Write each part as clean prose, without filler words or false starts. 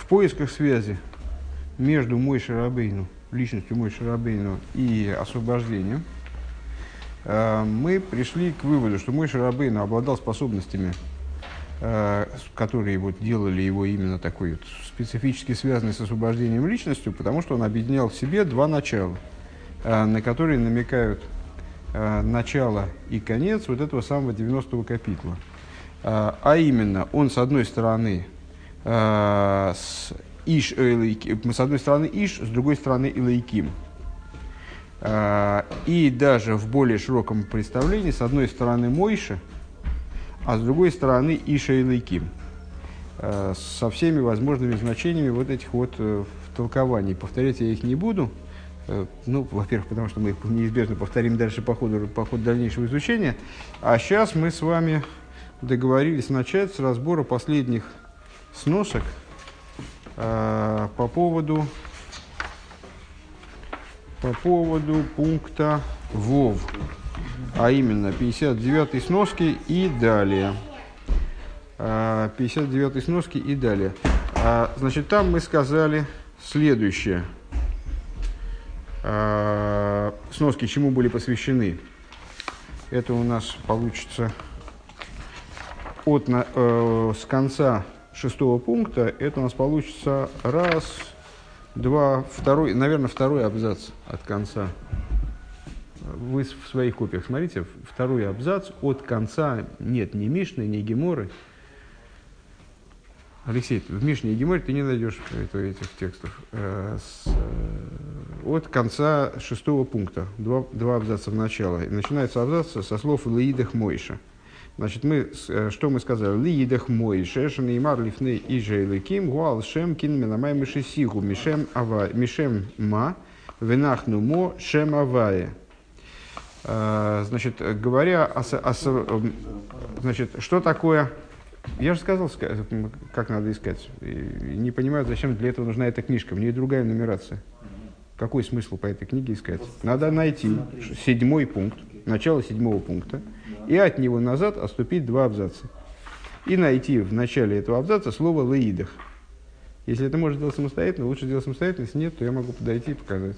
поисках связи между Мойше Рабейну, личностью Мойше Рабейну и освобождением, мы пришли к выводу, что Мойше Рабейну обладал способностями, которые вот делали его именно такой вот специфически связанный с освобождением личностью, потому что он объединял в себе два начала, на которые намекают начало и конец вот этого самого 90-го капитла. А именно, он с одной стороны Иш, с одной стороны Иш, с другой стороны Элейким. И даже в более широком представлении, с одной стороны Мойше, а с другой стороны Иша Элейким. Со всеми возможными значениями вот этих вот толкований. Повторять я их не буду. Ну, во-первых, потому что мы их неизбежно повторим дальше по ходу дальнейшего изучения. А сейчас мы с вами договорились начать с разбора последних сносок по поводу пункта ВОВ, а именно 59-й сноски и далее. 59-й сноски и далее. Значит, там мы сказали следующее. Сноски чему были посвящены? Это у нас получится с конца 6-го пункта, это у нас получится второй абзац от конца. Вы в своих копиях смотрите, второй абзац от конца, нет ни Мишны, ни Геморы. Алексей, в Мишне и Геморе ты не найдешь этих текстов. От конца 6-го пункта, два абзаца в начало. Начинается абзац со слов «Лиидах Мойша». Значит, что мы сказали? «Лиидах Мойша, шанеймар лифней иже эликим, гуал шем кин менамай мишесигу, мишем ма, венахну мо шем авае». Значит, говоря значит, что такое... Я же сказал, как надо искать. И не понимаю, зачем для этого нужна эта книжка. В ней другая нумерация. Какой смысл по этой книге искать? Надо найти 7-й пункт, начало 7-го пункта, и от него назад отступить 2 абзаца. И найти в начале этого абзаца слово «лаидах». Если это можно сделать самостоятельно, лучше сделать самостоятельно. Если нет, то я могу подойти и показать.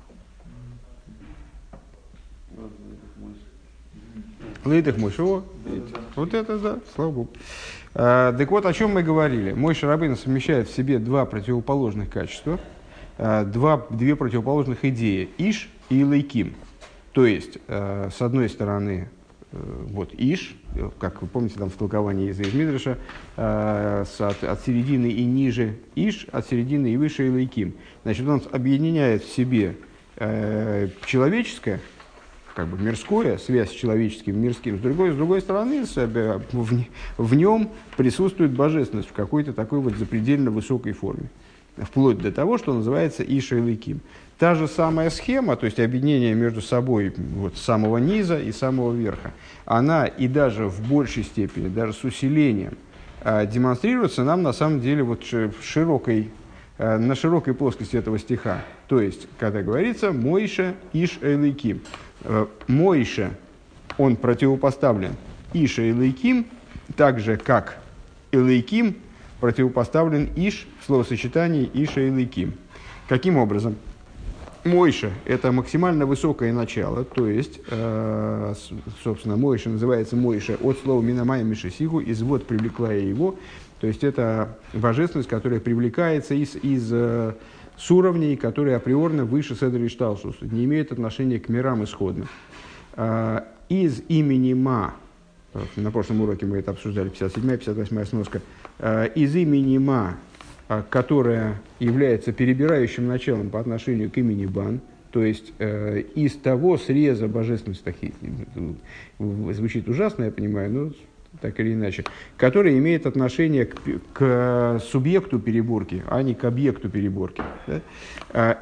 Лаидах Мойше. Вот это да, слава Богу. Так вот, о чем мы говорили. Мойше Рабейну совмещает в себе два противоположных качества, две противоположных идеи. Иш и Элейким. То есть, с одной стороны, вот Иш, как вы помните там в толковании из Мидраша, от середины и ниже Иш, от середины и выше Элейким. Значит, он объединяет в себе человеческое, как бы мирское, связь с человеческим, мирским. С другой стороны, в нем присутствует божественность в какой-то такой вот запредельно высокой форме. Вплоть до того, что называется Иша Элейким. Та же самая схема, то есть объединение между собой вот, с самого низа и самого верха, она и даже в большей степени, даже с усилением, демонстрируется нам на самом деле вот на широкой плоскости этого стиха. То есть, когда говорится «Мойше Иш Элейким». Мойше, он противопоставлен Иша Элейким, так же, как Элейким противопоставлен Иш в словосочетании Иша Элейким. Каким образом? Мойше – это максимально высокое начало, то есть, собственно, Мойше называется Мойше от слова «минамай мишесигу», «извод привлекла я его», то есть, это божественность, которая привлекается с уровней, которые априорно выше Седер Ишталшус, не имеют отношения к мирам исходным. Из имени Ма, на прошлом уроке мы это обсуждали, 57-я, 58-я сноска, из имени Ма, которая является перебирающим началом по отношению к имени Бан, то есть из того среза божественности, звучит ужасно, я понимаю, но так или иначе, который имеет отношение к субъекту переборки, а не к объекту переборки. Да?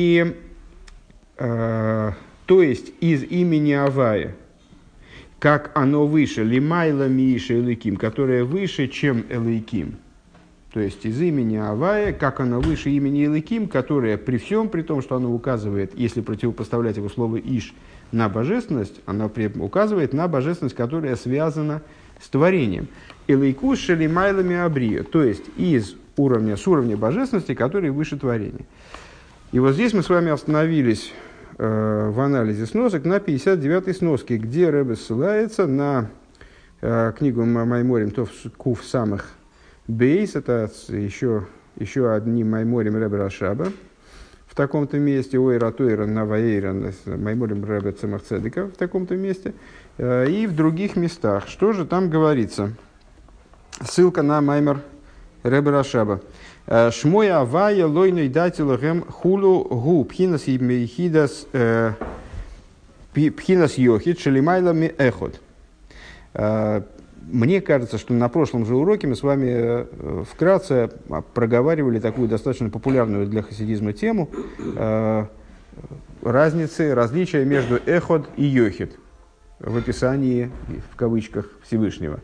То есть из имени Авая, как оно выше, лимайла миша элейким, которое выше, чем элейким. То есть из имени Авая, как оно выше имени элейким, которое при всем, при том, что оно указывает, если противопоставлять его слово иш на божественность, оно указывает на божественность, которая связана с творением. Элейкус шелимайлами абрия, то есть из с уровня божественности, который выше творения. И вот здесь мы с вами остановились в анализе сносок на 59-й сноске, где Ребе ссылается на книгу Майморим Тов Кув Самых Бейс, это еще одним Майморим Ребе Рашаба, в таком-то месте, Ойра Тойра Наваэйра, Майморим Ребе Цемах Цедека в таком-то месте, и в других местах. Что же там говорится? Ссылка на Маймор Ребе Рашаба. Шмой авая лойной дателем хулу гу пхинас ехидас пхинас йохид шелимайлами эход. Мне кажется, что на прошлом же уроке мы с вами вкратце проговаривали такую достаточно популярную для хасидизма тему различия между эход и йохид в описании, в кавычках, Всевышнего.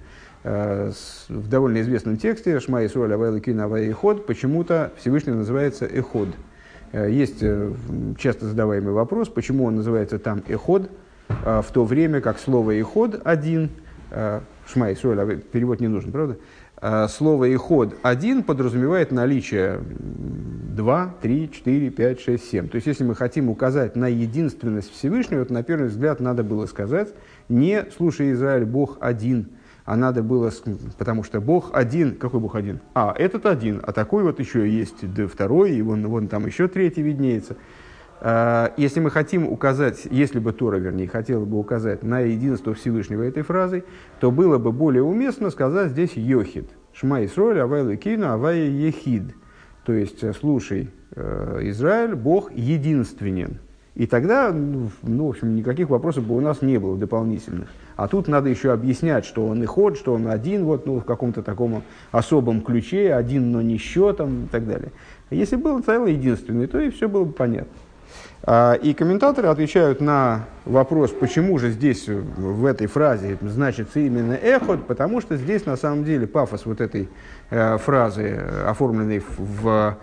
В довольно известном тексте «Шма Йисроэль Авай Элокейну Авай Эход» почему-то Всевышний называется Эход. Есть часто задаваемый вопрос, почему он называется там Эход, в то время как слово Эход один, Шма Йисроэль, перевод не нужен, правда? Слово Эход один подразумевает наличие 2, 3, 4, 5, 6, 7. То есть, если мы хотим указать на единственность Всевышнего, то на первый взгляд надо было сказать не «Слушай, Израиль, Бог один», а надо было, потому что Бог один. Какой Бог один? Этот один, а такой вот еще есть второй, и вон там еще третий виднеется. Если мы хотим указать, если бы Тора, вернее, хотела бы указать на единство Всевышнего этой фразой, то было бы более уместно сказать здесь «йохид». «Шма Йисроэль, авай элокейну, авай ехид». То есть, слушай, Израиль, Бог единственен. И тогда, в общем, никаких вопросов бы у нас не было дополнительных. А тут надо еще объяснять, что он Эход, что он один, в каком-то таком особом ключе, один, но не счетом и так далее. Если был целый единственный, то и все было бы понятно. И комментаторы отвечают на вопрос, почему же здесь в этой фразе значится именно эход, потому что здесь на самом деле пафос вот этой фразы, оформленной в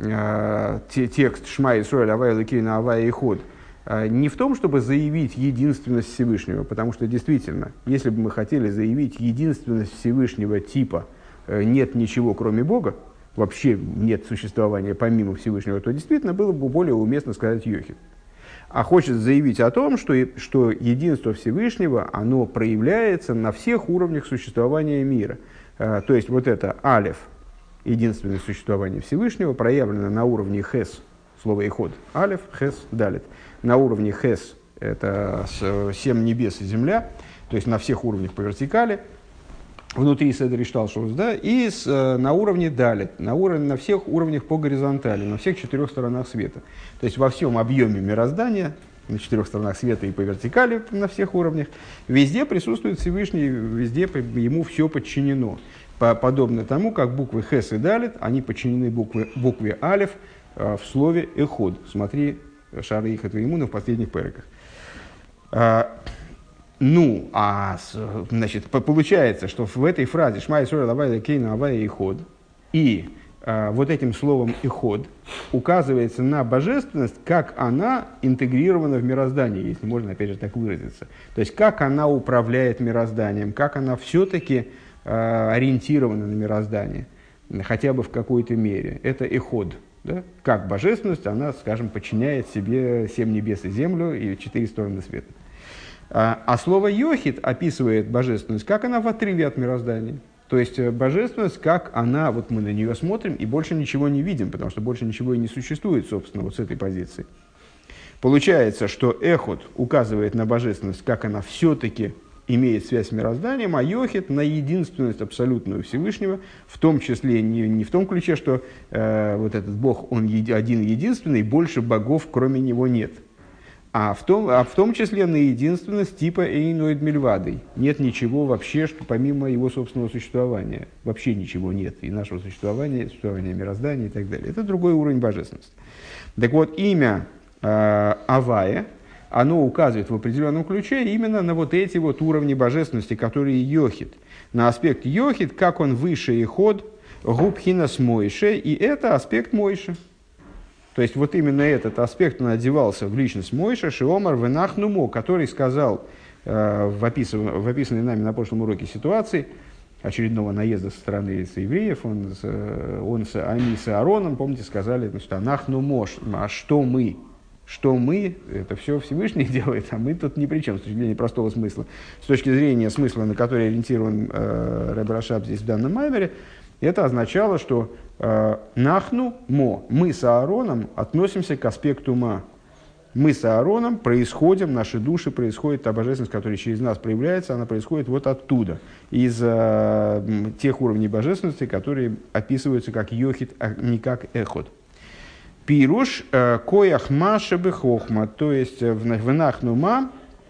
текст «Шма Йисроэль Авай Элокейну Авай Эход», не в том, чтобы заявить единственность Всевышнего, потому что действительно, если бы мы хотели заявить единственность Всевышнего типа «нет ничего кроме Бога», вообще нет существования помимо Всевышнего, то действительно было бы более уместно сказать «йохид». А хочет заявить о том, что единство Всевышнего, оно проявляется на всех уровнях существования мира. То есть вот это алеф, единственное существование Всевышнего, проявлено на уровне хес, слово эход, алеф, хес, далет. На уровне хес это 7 небес и земля, то есть на всех уровнях по вертикали, внутри Седер Ишталшус, да, и на уровне далит, на всех уровнях по горизонтали, на всех 4 сторонах света. То есть во всем объеме мироздания, на 4 сторонах света и по вертикали, на всех уровнях, везде присутствует Всевышний, везде ему все подчинено. Подобно тому, как буквы хес и далит, они подчинены букве алеф в слове эход. Смотри, Шары и Хатвеймуна в последних переках. Значит, получается, что в этой фразе «Шма Йисроэль Авай Элокейну Авай Эход» и вот этим словом «эход» указывается на божественность, как она интегрирована в мироздание, если можно, опять же, так выразиться. То есть, как она управляет мирозданием, как она все-таки ориентирована на мироздание, хотя бы в какой-то мере. Это эход. Да? Как божественность, она, скажем, подчиняет себе 7 небес и землю и 4 стороны света. А слово «йохид» описывает божественность, как она в отрыве от мироздания. То есть божественность, как она, вот мы на нее смотрим и больше ничего не видим, потому что больше ничего и не существует, собственно, вот с этой позиции. Получается, что эход указывает на божественность, как она все-таки имеет связь с мирозданием, а йохид на единственность абсолютную Всевышнего, в том числе не в том ключе, что вот этот Бог, он один единственный, больше богов кроме него нет. А в том числе на единственность типа эйноид мильвадой. Нет ничего вообще, что помимо его собственного существования. Вообще ничего нет. И нашего существования мироздания и так далее. Это другой уровень божественности. Так вот, имя Авая, оно указывает в определенном ключе именно на вот эти вот уровни божественности, которые йохид. На аспект йохид, как он выше эход, губхинас мойше, и это аспект мойше. То есть вот именно этот аспект он одевался в личность Мойше, Шиомар Венахнумо, который сказал в описанной нами на прошлом уроке ситуации, очередного наезда со стороны евреев, они с Аароном, помните, сказали, значит, «Анахну мош», а что мы? Что мы, это все Всевышний делает, а мы тут ни при чем, с точки зрения простого смысла. С точки зрения смысла, на который ориентирован Ребе Рашаб здесь в данном маймере, это означало, что «нахну мо», мы с Аароном относимся к аспекту ма. Мы с Аароном происходим, наши души происходит, та божественность, которая через нас проявляется, она происходит вот оттуда, из тех уровней божественности, которые описываются как йохид, а не как эхот. Пируш коях маша бехохма, то есть в нахнума,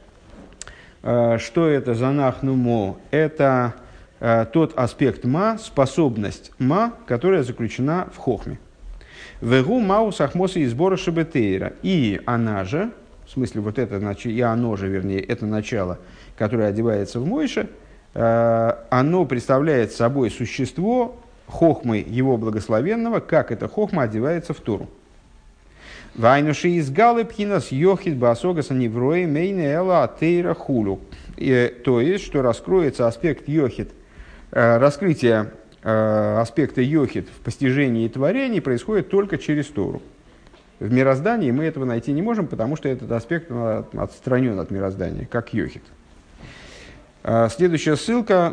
что это за нахнумо? Это тот аспект ма, способность ма, которая заключена в хохме. Вегу мау сахмоса и сбора шебетейра. И она же, в смысле вот это, и оно же, вернее, это начало, которое одевается в Мойше, оно представляет собой существо хохмы его благословенного, как эта хохма одевается в Тору. Вайнуши из галы пхинас йохид басогаса неврои мейне эла атейра хулю. То есть, что раскроется аспект йохид, раскрытие аспекта йохид в постижении и творении происходит только через Тору. В мироздании мы этого найти не можем, потому что этот аспект отстранен от мироздания, как йохид. Следующая ссылка,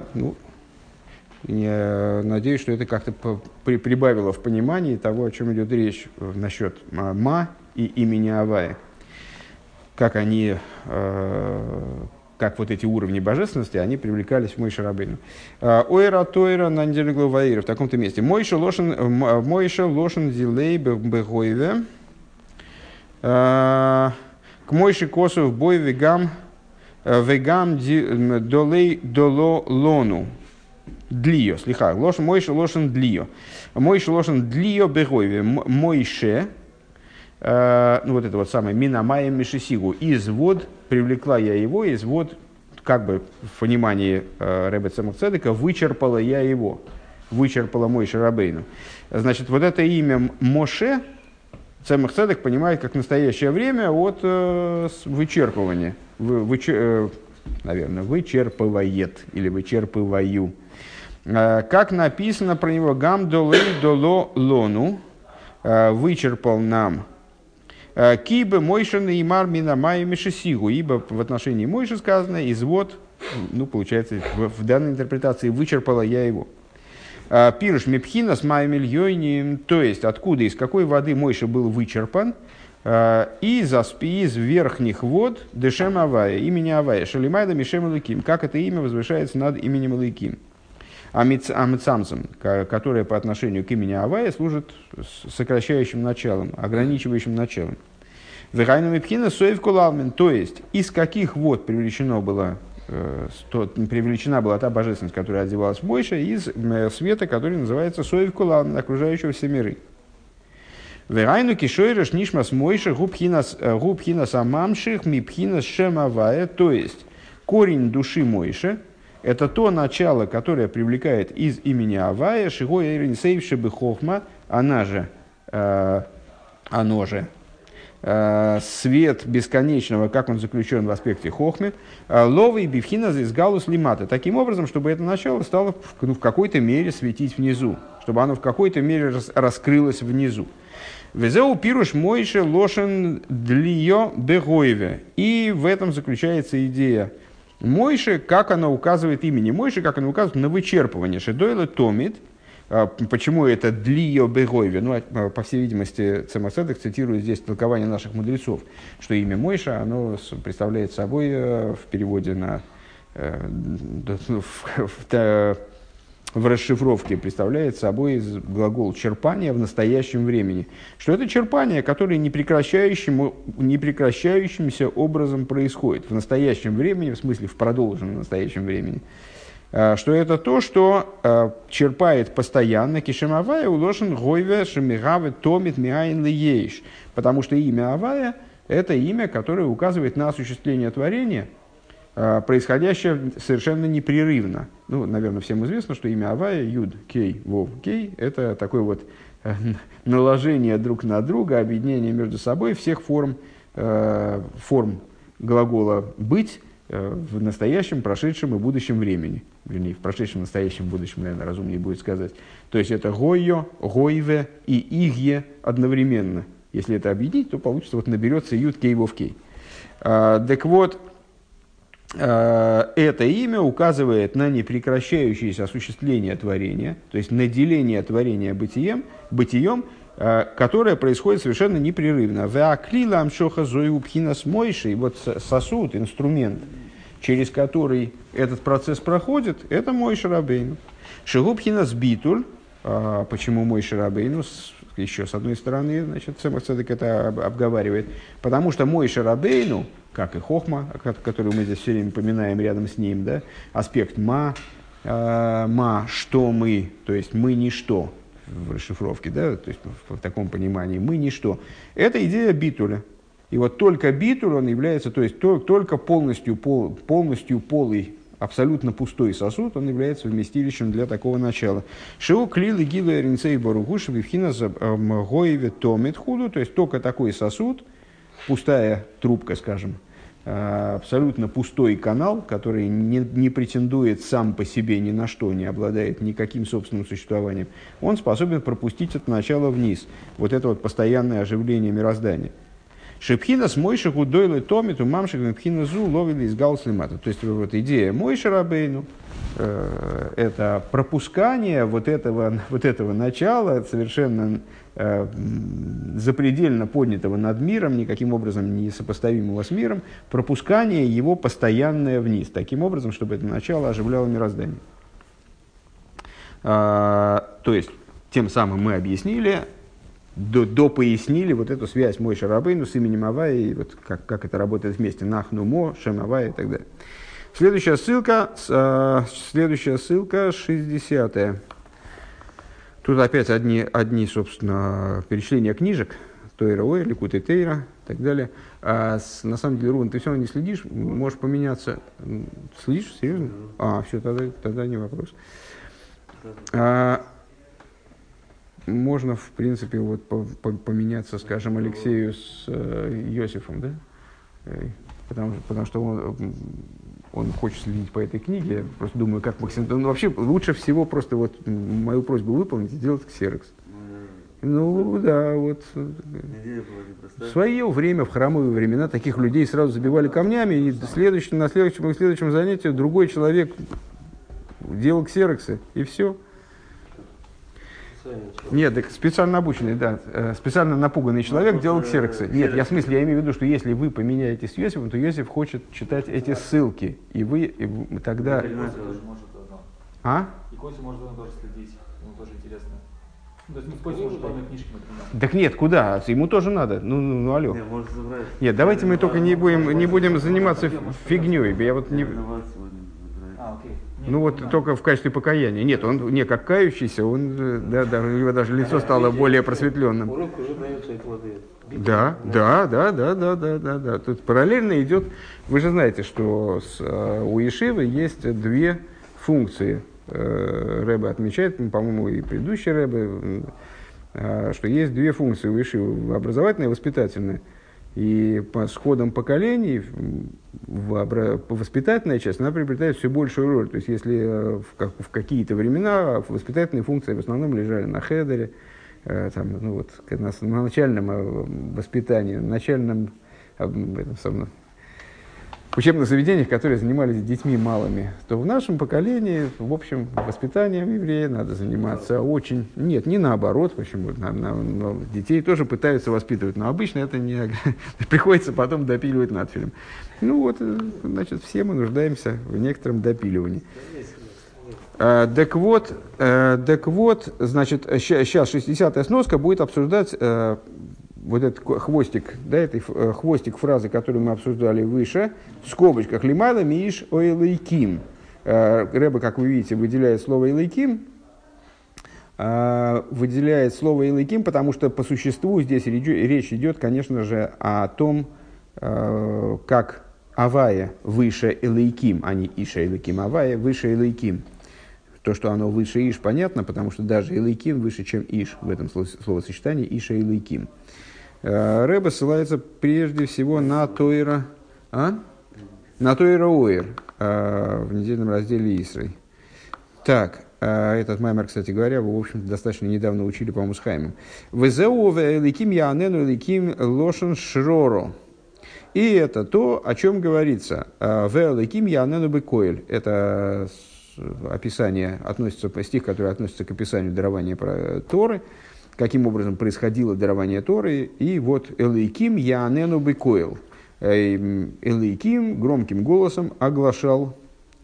я надеюсь, что это как-то прибавило в понимании того, о чем идет речь насчет ма и имени Авая. Как они, как вот эти уровни божественности, они привлекались в Моше Рабейну. Ойра Тойра на неделю главаира в таком-то месте. Моше лошен дилей бегойве. К Моше косов бой вегам долей доло лону. Длио, слиха, Моше лошен длио. Моше лошен длио бегойве. Моше, вот это вот самое, минамая мишесигу. Извод, привлекла я его, извод, как бы в понимании Ребе Цемах Цедека, вычерпала я его. Вычерпала Моше Рабейну. Значит, вот это имя Моше Цемах Цедек понимает как настоящее время от вычерпывания. Наверное, вычерпывает или вычерпываю. Как написано про него, гам долей доло лону, вычерпал нам. Кибе Мойшен и Мар Минамай Мишесигу, ибо в отношении Мойши сказано, извод, получается, в данной интерпретации вычерпала я его. Пируш мипхина с майм ильёйни, то есть откуда, из какой воды Мойша был вычерпан, из верхних вод дешем Авая, имени Авая, шалимайда мишем Элоким, как это имя возвышается над именем Элоким. Амцамцем, которое по отношению к имени Авая служит сокращающим началом, ограничивающим началом. Вегайну мипхина соев кулалмен, то есть из каких вод привлечена была та божественность, которая одевалась в Мойше, из света, который называется соев кулалмен, окружающего все миры. Вегайну кишойреш нишмас Мойше губхинас амамших мипхинас шем Авая, то есть корень души Мойше — это то начало, которое привлекает из имени Авая, Шиго Эйрин Сейвши Бехохма, оно же свет бесконечного, как он заключен в аспекте Хохмы, Ловый Бифхина из Галус Лимата. Таким образом, чтобы это начало стало в какой-то мере светить внизу, чтобы оно в какой-то мере раскрылось внизу. Везеу пируш Мойше лошен длио бегоеве. И в этом заключается идея Мойше, как она указывает имени Мойше, как она указывает на вычерпывание. Шедойла томит. Почему это длио бегойве? По всей видимости, Цемах Цедек цитирует здесь толкование наших мудрецов, что имя Мойше, оно представляет собой в переводе в расшифровке представляет собой глагол черпания в настоящем времени. Что это черпание, которое непрекращающимся образом происходит в настоящем времени, в смысле в продолженном настоящем времени. Что это то, что черпает постоянно кишем Авая уложен гойве шемигаве томит миайн лиейш. Потому что имя Авая – это имя, которое указывает на осуществление творения, происходящее совершенно непрерывно. Наверное, всем известно, что имя Авая, Юд, Кей, Вов, Кей, это такое вот наложение друг на друга, объединение между собой всех форм глагола «быть», в настоящем, прошедшем и будущем времени. Вернее, в прошедшем, настоящем, будущем, наверное, разумнее будет сказать. То есть это гойо, гойве и игье одновременно. Если это объединить, то получится, вот наберется ют кей вов кей. Так вот, это имя указывает на непрекращающееся осуществление творения, то есть наделение творения бытием, которое происходит совершенно непрерывно. И вот сосуд, инструмент, через который этот процесс проходит, это Мойше Рабейну. Шигубхинас битуль. Почему Мойше Рабейну? Еще с одной стороны, значит, Цемах Цедек это обговаривает. Потому что Мойше Рабейну, как и Хохма, которую мы здесь все время поминаем рядом с ним, да, аспект ма, что мы, то есть мы ничто в расшифровке, да, то есть в таком понимании мы ничто. Это идея битуля. И вот только битуль он является, то есть только полностью полый, абсолютно пустой сосуд, он является вместилищем для такого начала. Шиу клилы гилы ринцей баругуш вивхина гоеве томит худу, то есть только такой сосуд, пустая трубка, скажем, абсолютно пустой канал, который не претендует сам по себе ни на что, не обладает никаким собственным существованием, он способен пропустить это начало вниз. Вот это вот постоянное оживление мироздания. Шепхина с Мойшиху дойлы томиту мамших мепхина зу ловили из галслимата. То есть вот идея Мойше Рабейну это пропускание вот этого начала, совершенно запредельно поднятого над миром, никаким образом не сопоставимого с миром, пропускание его постоянное вниз, таким образом, чтобы это начало оживляло мироздание. То есть, тем самым мы объяснили, допояснили вот эту связь Мойше Рабейну с именем Авая, и вот как это работает вместе, Нахну Мо, Шем Авая и так далее. Следующая ссылка 60-я. Тут опять одни, собственно, перечисления книжек, Тойра Ой, Ликут и Тейра и так далее. На самом деле, Руван, ты все равно не следишь, можешь поменяться. Следишь? Серьезно? Все, тогда не вопрос. Можно, в принципе, вот поменяться, скажем, Алексею с Йосифом, да? Потому что он хочет следить по этой книге. Я просто думаю, как максимум... вообще, лучше всего просто вот мою просьбу выполнить и сделать ксерокс. Ну, да, вот. В свое время, в храмовые времена, таких людей сразу забивали камнями, и на следующем занятии другой человек делал ксероксы, и все. Нет, так специально обученный, да, специально напуганный человек делал ксероксы. Нет, я имею в виду, что если вы поменяетесь с Йосифом, то Йосиф хочет читать эти ссылки, и вы тогда... И Костя может тоже следить, ему тоже интересно. То есть Костя может полные книжки, например. Так нет, куда? Ему тоже надо. Ну алло. Нет, давайте мы только не будем заниматься фигней. Я вот не... Ну вот только в качестве покаяния. Нет, он не как кающийся, он, у него даже лицо стало более просветленным. Урок уже дает свои плоды. Да. Тут параллельно идет. Вы же знаете, что у Ешивы есть две функции. Рэбе отмечает, по-моему, и предыдущий Рэбе, что есть две функции у Ешивы: образовательная и воспитательная. И с ходом поколений воспитательная часть, она приобретает все большую роль. То есть, если в какие-то времена воспитательные функции в основном лежали на хедере, на начальном воспитании, на начальном учебных заведениях, которые занимались детьми малыми, то в нашем поколении, в общем, воспитанием еврея надо заниматься очень... Нет, не наоборот, почему? Детей тоже пытаются воспитывать, но обычно это не... приходится потом допиливать надфилем. Ну вот, значит, все мы нуждаемся в некотором допиливании. Так вот, значит, сейчас 60-я сноска будет обсуждать... вот этот хвостик, хвостик фразы, которую мы обсуждали выше, в скобочках «Лимайла мииш оэлэйким». Рэбе, как вы видите, выделяет слово «элэйким», потому что по существу здесь речь идет, конечно же, о том, как Авая выше элэйким, а не Иша элэйким. Авая выше элэйким. То, что оно выше Иш, понятно, потому что даже элэйким выше, чем Иш в этом словосочетании Иша элэйким. Рэбе ссылается прежде всего на Тойра, На Тойра Оир в недельном разделе Исрой. Так, этот маймер, кстати говоря, вы, в общем-то, достаточно недавно учили, по-моему, с Хаймом. «Везеу великим яанену великим лошен шроро». И это то, о чем говорится. «Великим яанену бекоэль». Это описание, стих, который относится к описанию дарования Торы, каким образом происходило дарование Торы. И вот «Элейким яанену бекоэль». Элейким громким голосом оглашал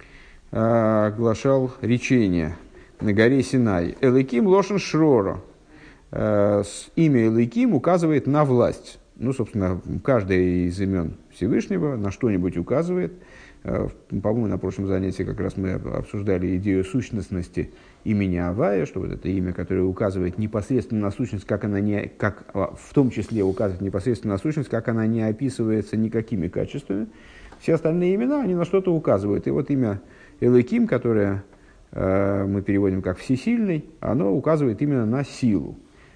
речение на горе Синай. Элейким лошен шроро. Имя Элейким указывает на власть. Ну, собственно, каждое из имен Всевышнего на что-нибудь указывает. По-моему, на прошлом занятии как раз мы обсуждали идею сущностности имени Авая, что вот это имя, которое указывает непосредственно на сущность, в том числе указывает непосредственно на сущность, как она не описывается никакими качествами. Все остальные имена, они на что-то указывают. И вот имя Элоким, которое мы переводим как «всесильный», оно указывает именно на силу.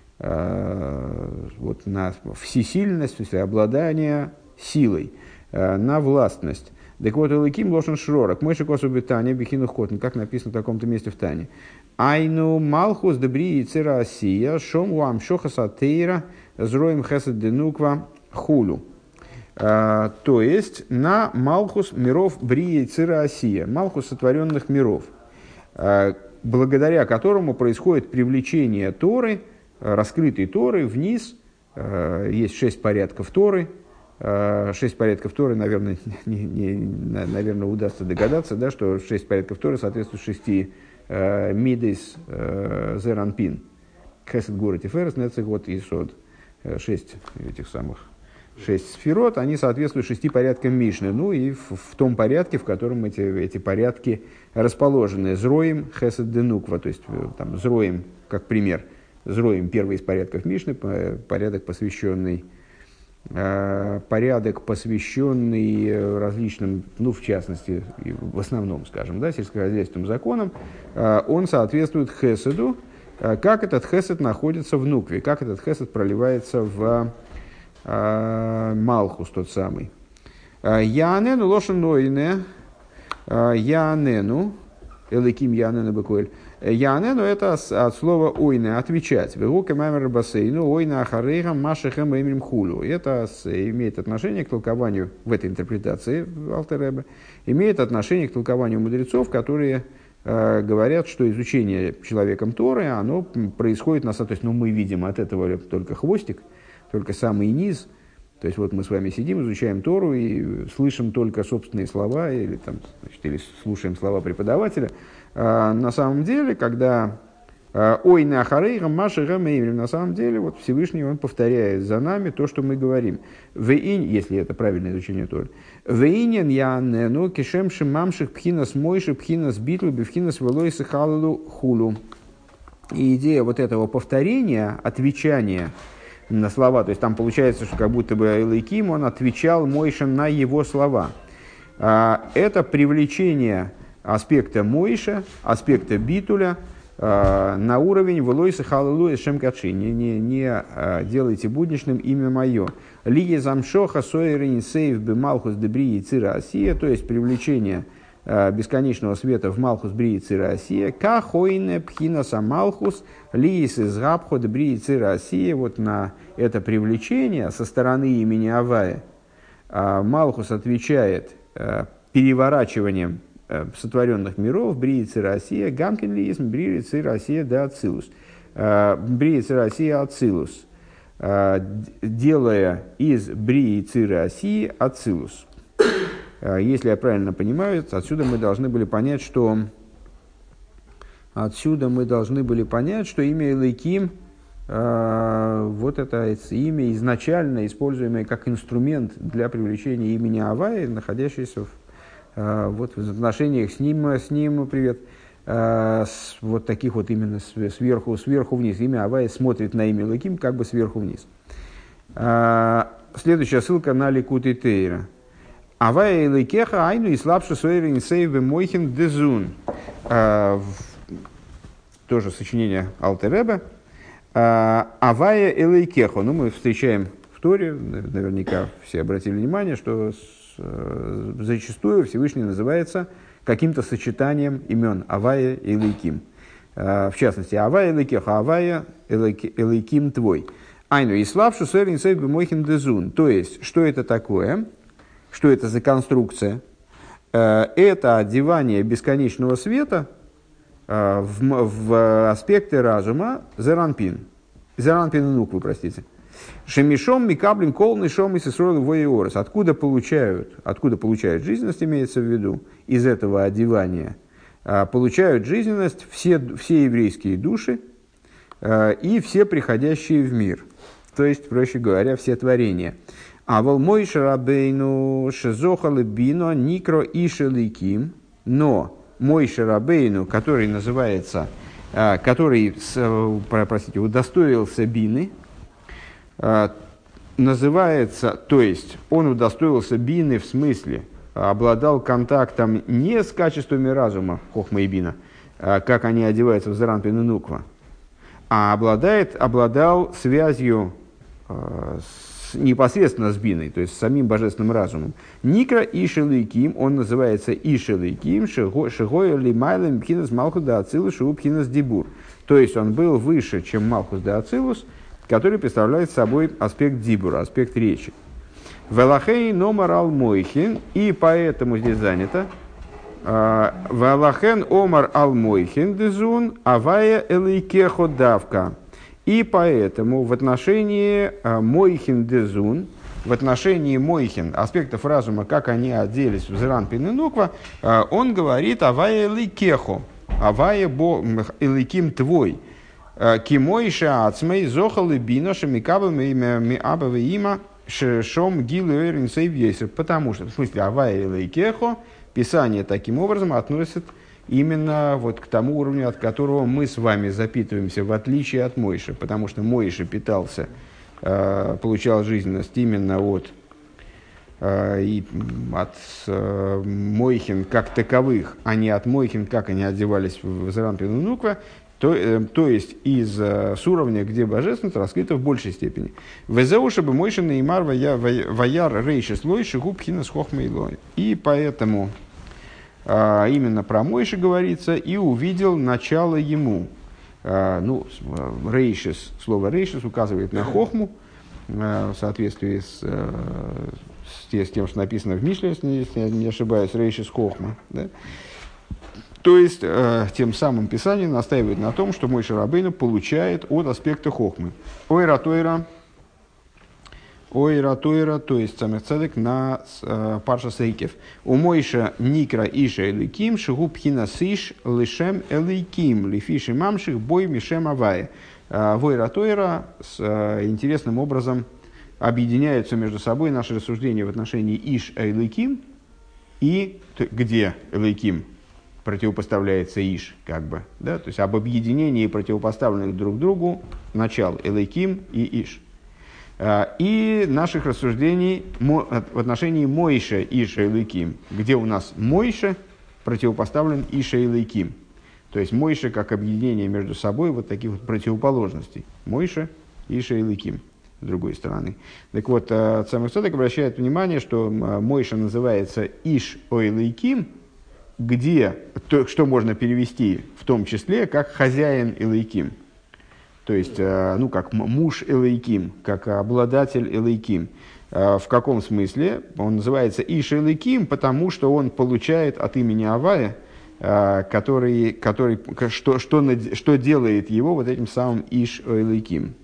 Вот на всесильность, то есть обладание силой, на властность. Так вот, Элоким лошен шророк, мойши косу бетане, бихину хотн, как написано в таком-то месте в Тане. Айну малхус дебри и цира асия, шом уам шохаса тейра, зроем хесед денуква хулю. То есть, на малхус миров брии цира асия, малхус сотворенных миров, благодаря которому происходит привлечение Торы, раскрытой Торы вниз. Есть 6 порядков Торы. 6 порядков Торы, наверное, наверное, удастся догадаться, да, что 6 порядков Торы соответствуют 6 мидейс зеранпин. Хесед, гура, тиферес, нецех, год и сод. 6 этих самых 6 сферот, они соответствуют 6 порядкам Мишны. Ну и в том порядке, в котором эти порядки расположены. Зроим, хесед, денуква, то есть там зроим, как пример. Зроим, первый из порядков Мишны, порядок, посвященный различным, ну, в частности, в основном, скажем, да, сельскохозяйственным законам, он соответствует хеседу, как этот хесед находится в нукве, как этот хесед проливается в малхус тот самый. Яанену лошен нойне, яанену, эликим яанену бекоэль. Яанену это от слова ойне, отвечать. Вегука маймер бассейну, ойне ахарейхам машехем эмрим хулю. Это имеет отношение к толкованию, в этой интерпретации Алтер Ребе, имеет отношение к толкованию мудрецов, которые говорят, что изучение человеком Торы, оно происходит то есть, мы видим от этого только хвостик, только самый низ. То есть, вот мы с вами сидим, изучаем Тору и слышим только собственные слова или слушаем слова преподавателя. На самом деле, когда ой на ахарейхам маши гамеймрим, на самом деле вот Всевышний он повторяет за нами то, что мы говорим. Если это правильное изучение Торы. Вейнен яанену кишем шимамших пхинас мойши пхинас битлу бифхинас велойсы халалу хулу. И идея вот этого повторения, отвечания на слова, то есть там получается, что как будто бы Элейким, он отвечал Мойше на его слова. Это привлечение аспекта Мойша, аспекта Битуля на уровень «Велойсы халалуя шем кадши». Не делайте будничным имя мое. Лиги замшоха сойрин сейв бемалхус дебри и цира асия, то есть привлечение бесконечного света в малхус бри и цира асия. Кахойне пхинаса малхус лиис из габхо дебри и цира асия. Вот на это привлечение со стороны имени Авая малхус отвечает переворачиванием сотворенных миров, брии цирасия, гамкин лиизм, брии цирасия да ацилус. Брии цирасия ацилус. Делая из брии цирасии ацилус. Если я правильно понимаю, отсюда мы должны были понять, что имя Элейким, вот это имя изначально используемое как инструмент для привлечения имени Авая, находящееся вот в отношениях с ним, привет, вот таких вот именно сверху вниз. Имя Авая смотрит на имя Элоким как бы сверху вниз. Следующая ссылка на Ликутей Тейра. Авая Элокеха айну и слабше суэрин сейве мойхин дезун. Тоже сочинение Алтер Ребе. Авая Элокеха. Ну, мы встречаем в Торе, наверняка все обратили внимание, что зачастую Всевышний называется каким-то сочетанием имен Авая и Элейким. В частности, Авая Элейкеха, Авая Элейким твой. Айну и славшу сэрин сэйбэ мойхин дезун. То есть, что это такое? Что это за конструкция? Это одевание бесконечного света в аспекты разума Зеранпин. Зеранпин и Нукву, простите. Шемишом микаблим колный шом и сесрой воеорос. Откуда получают жизненность, имеется в виду, из этого одевания. Получают жизненность все еврейские души и все приходящие в мир. То есть, проще говоря, все творения. А вол Мойше Рабейну шезохалы бино никро ишеликим, но Мойше Рабейну, который называется, удостоился бины, называется, то есть он удостоился бины в смысле, обладал контактом не с качествами разума, хохма и бина, как они одеваются в Зеранпин и Нуква, а обладал связью непосредственно с биной, то есть с самим божественным разумом. Никра ишеликим, он называется ишеликим, шигоя лимайлем пхинас малхус да ацилус шу пхинас дибур. То есть он был выше, чем малхус да ацилус, который представляет собой аспект дибура, аспект речи. Велахей номер ал-мойхин, и поэтому здесь занято. Велахен омар ал-мойхин дезун, авая элейкехо давка. И поэтому в отношении мойхин дезун, в отношении мойхин, аспектов разума, как они оделись в Зеранпин и Нуква, он говорит авая элейкехо, авая элейким твой. Кимойша ацмей зохал и бино шамикабами миабавы има шом гилу эрин сейвьесер. Потому что, в смысле, авая элейкехо, Писание таким образом относит именно вот к тому уровню, от которого мы с вами запитываемся, в отличие от Мойши. Потому что Мойши питался, получал жизненность именно от Мойхин как таковых, а не от Мойхин, как они одевались в Зеранпин и Нуква. То есть с уровня, где божественность раскрыта в большей степени. Везеуша бы Мойши неймар ваяр рейши слой шигуб хинас хохмейлой. И поэтому именно про Мойши говорится, и увидел начало ему. Рейшис, слово рейшис указывает на хохму, в соответствии с тем, что написано в Мишле, если я не ошибаюсь, рейшис хохма. Да? То есть, тем самым Писание настаивает на том, что Мойше Рабейну получает от аспекта хохмы. Ойра Тойра, то есть самих цедек на парша сейкев. У Мойша никра иша эликим, шигу пхина сиш лишем эликим, лифиши мамших бой мишем авае. Ойра Тойра интересным образом объединяются между собой наши рассуждения в отношении иш эликим и где эликим противопоставляется иш, как бы, да? То есть об объединении противопоставленных друг другу начал элейким и иш. И наших рассуждений в отношении Мойша иша элейким, где у нас Мойша противопоставлен иша элейким. То есть Мойша как объединение между собой вот таких вот противоположностей. Мойша иша элейким, с другой стороны. Так вот, Цамех Цадок обращает внимание, что Мойша называется иш элейким, где, что можно перевести в том числе, как хозяин Элейким. То есть, как муж Элейким, как обладатель Элейким. В каком смысле? Он называется Иш Элейким, потому что он получает от имени Авая, что делает его вот этим самым Иш Элейким.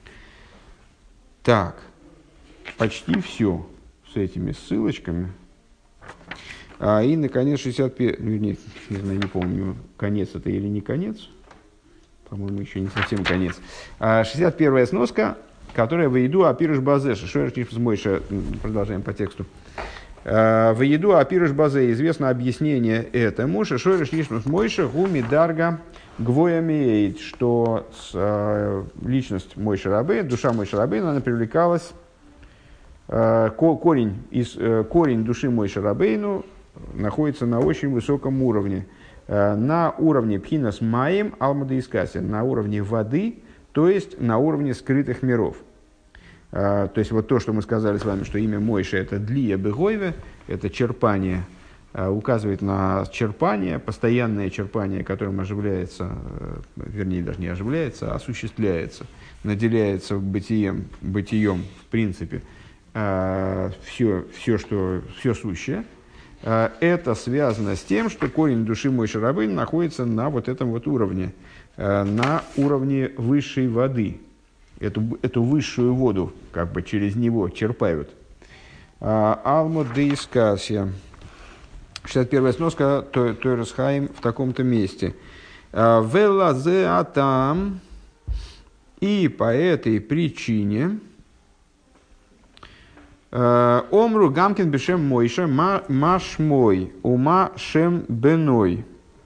Так, почти все с этими ссылочками. И, наконец, 61... не помню, конец это или не конец. По-моему, еще не совсем конец. 61-я сноска, которая в еду апирыш базеша. Шоерш нишмас Мойша, продолжаем по тексту. В еду апирыш базе известно объяснение этому. Шоерш нишмас Мойша гуми дарга гвоями, что личность Мойши Рабейну, душа Мойши Рабейну, она привлекалась, корень души Мойши Рабейну находится на очень высоком уровне, на уровне пхинас маем алмада искаси, на уровне воды, то есть на уровне скрытых миров. То есть вот то, что мы сказали с вами, что имя Мойша это длия бегойве, это черпание, указывает на черпание, постоянное черпание, которым оживляется, вернее даже не оживляется, а осуществляется, наделяется бытием в принципе все сущее. Это связано с тем, что корень души Мойше Рабейну находится на вот этом вот уровне, на уровне высшей воды. Эту высшую воду как бы через него черпают. Алмо де Искасия. 61-я сноска Тойрес Хаим в таком-то месте. Велазе атам. И по этой причине Омру Гамкин бешем Мойша машмой ума шем беной.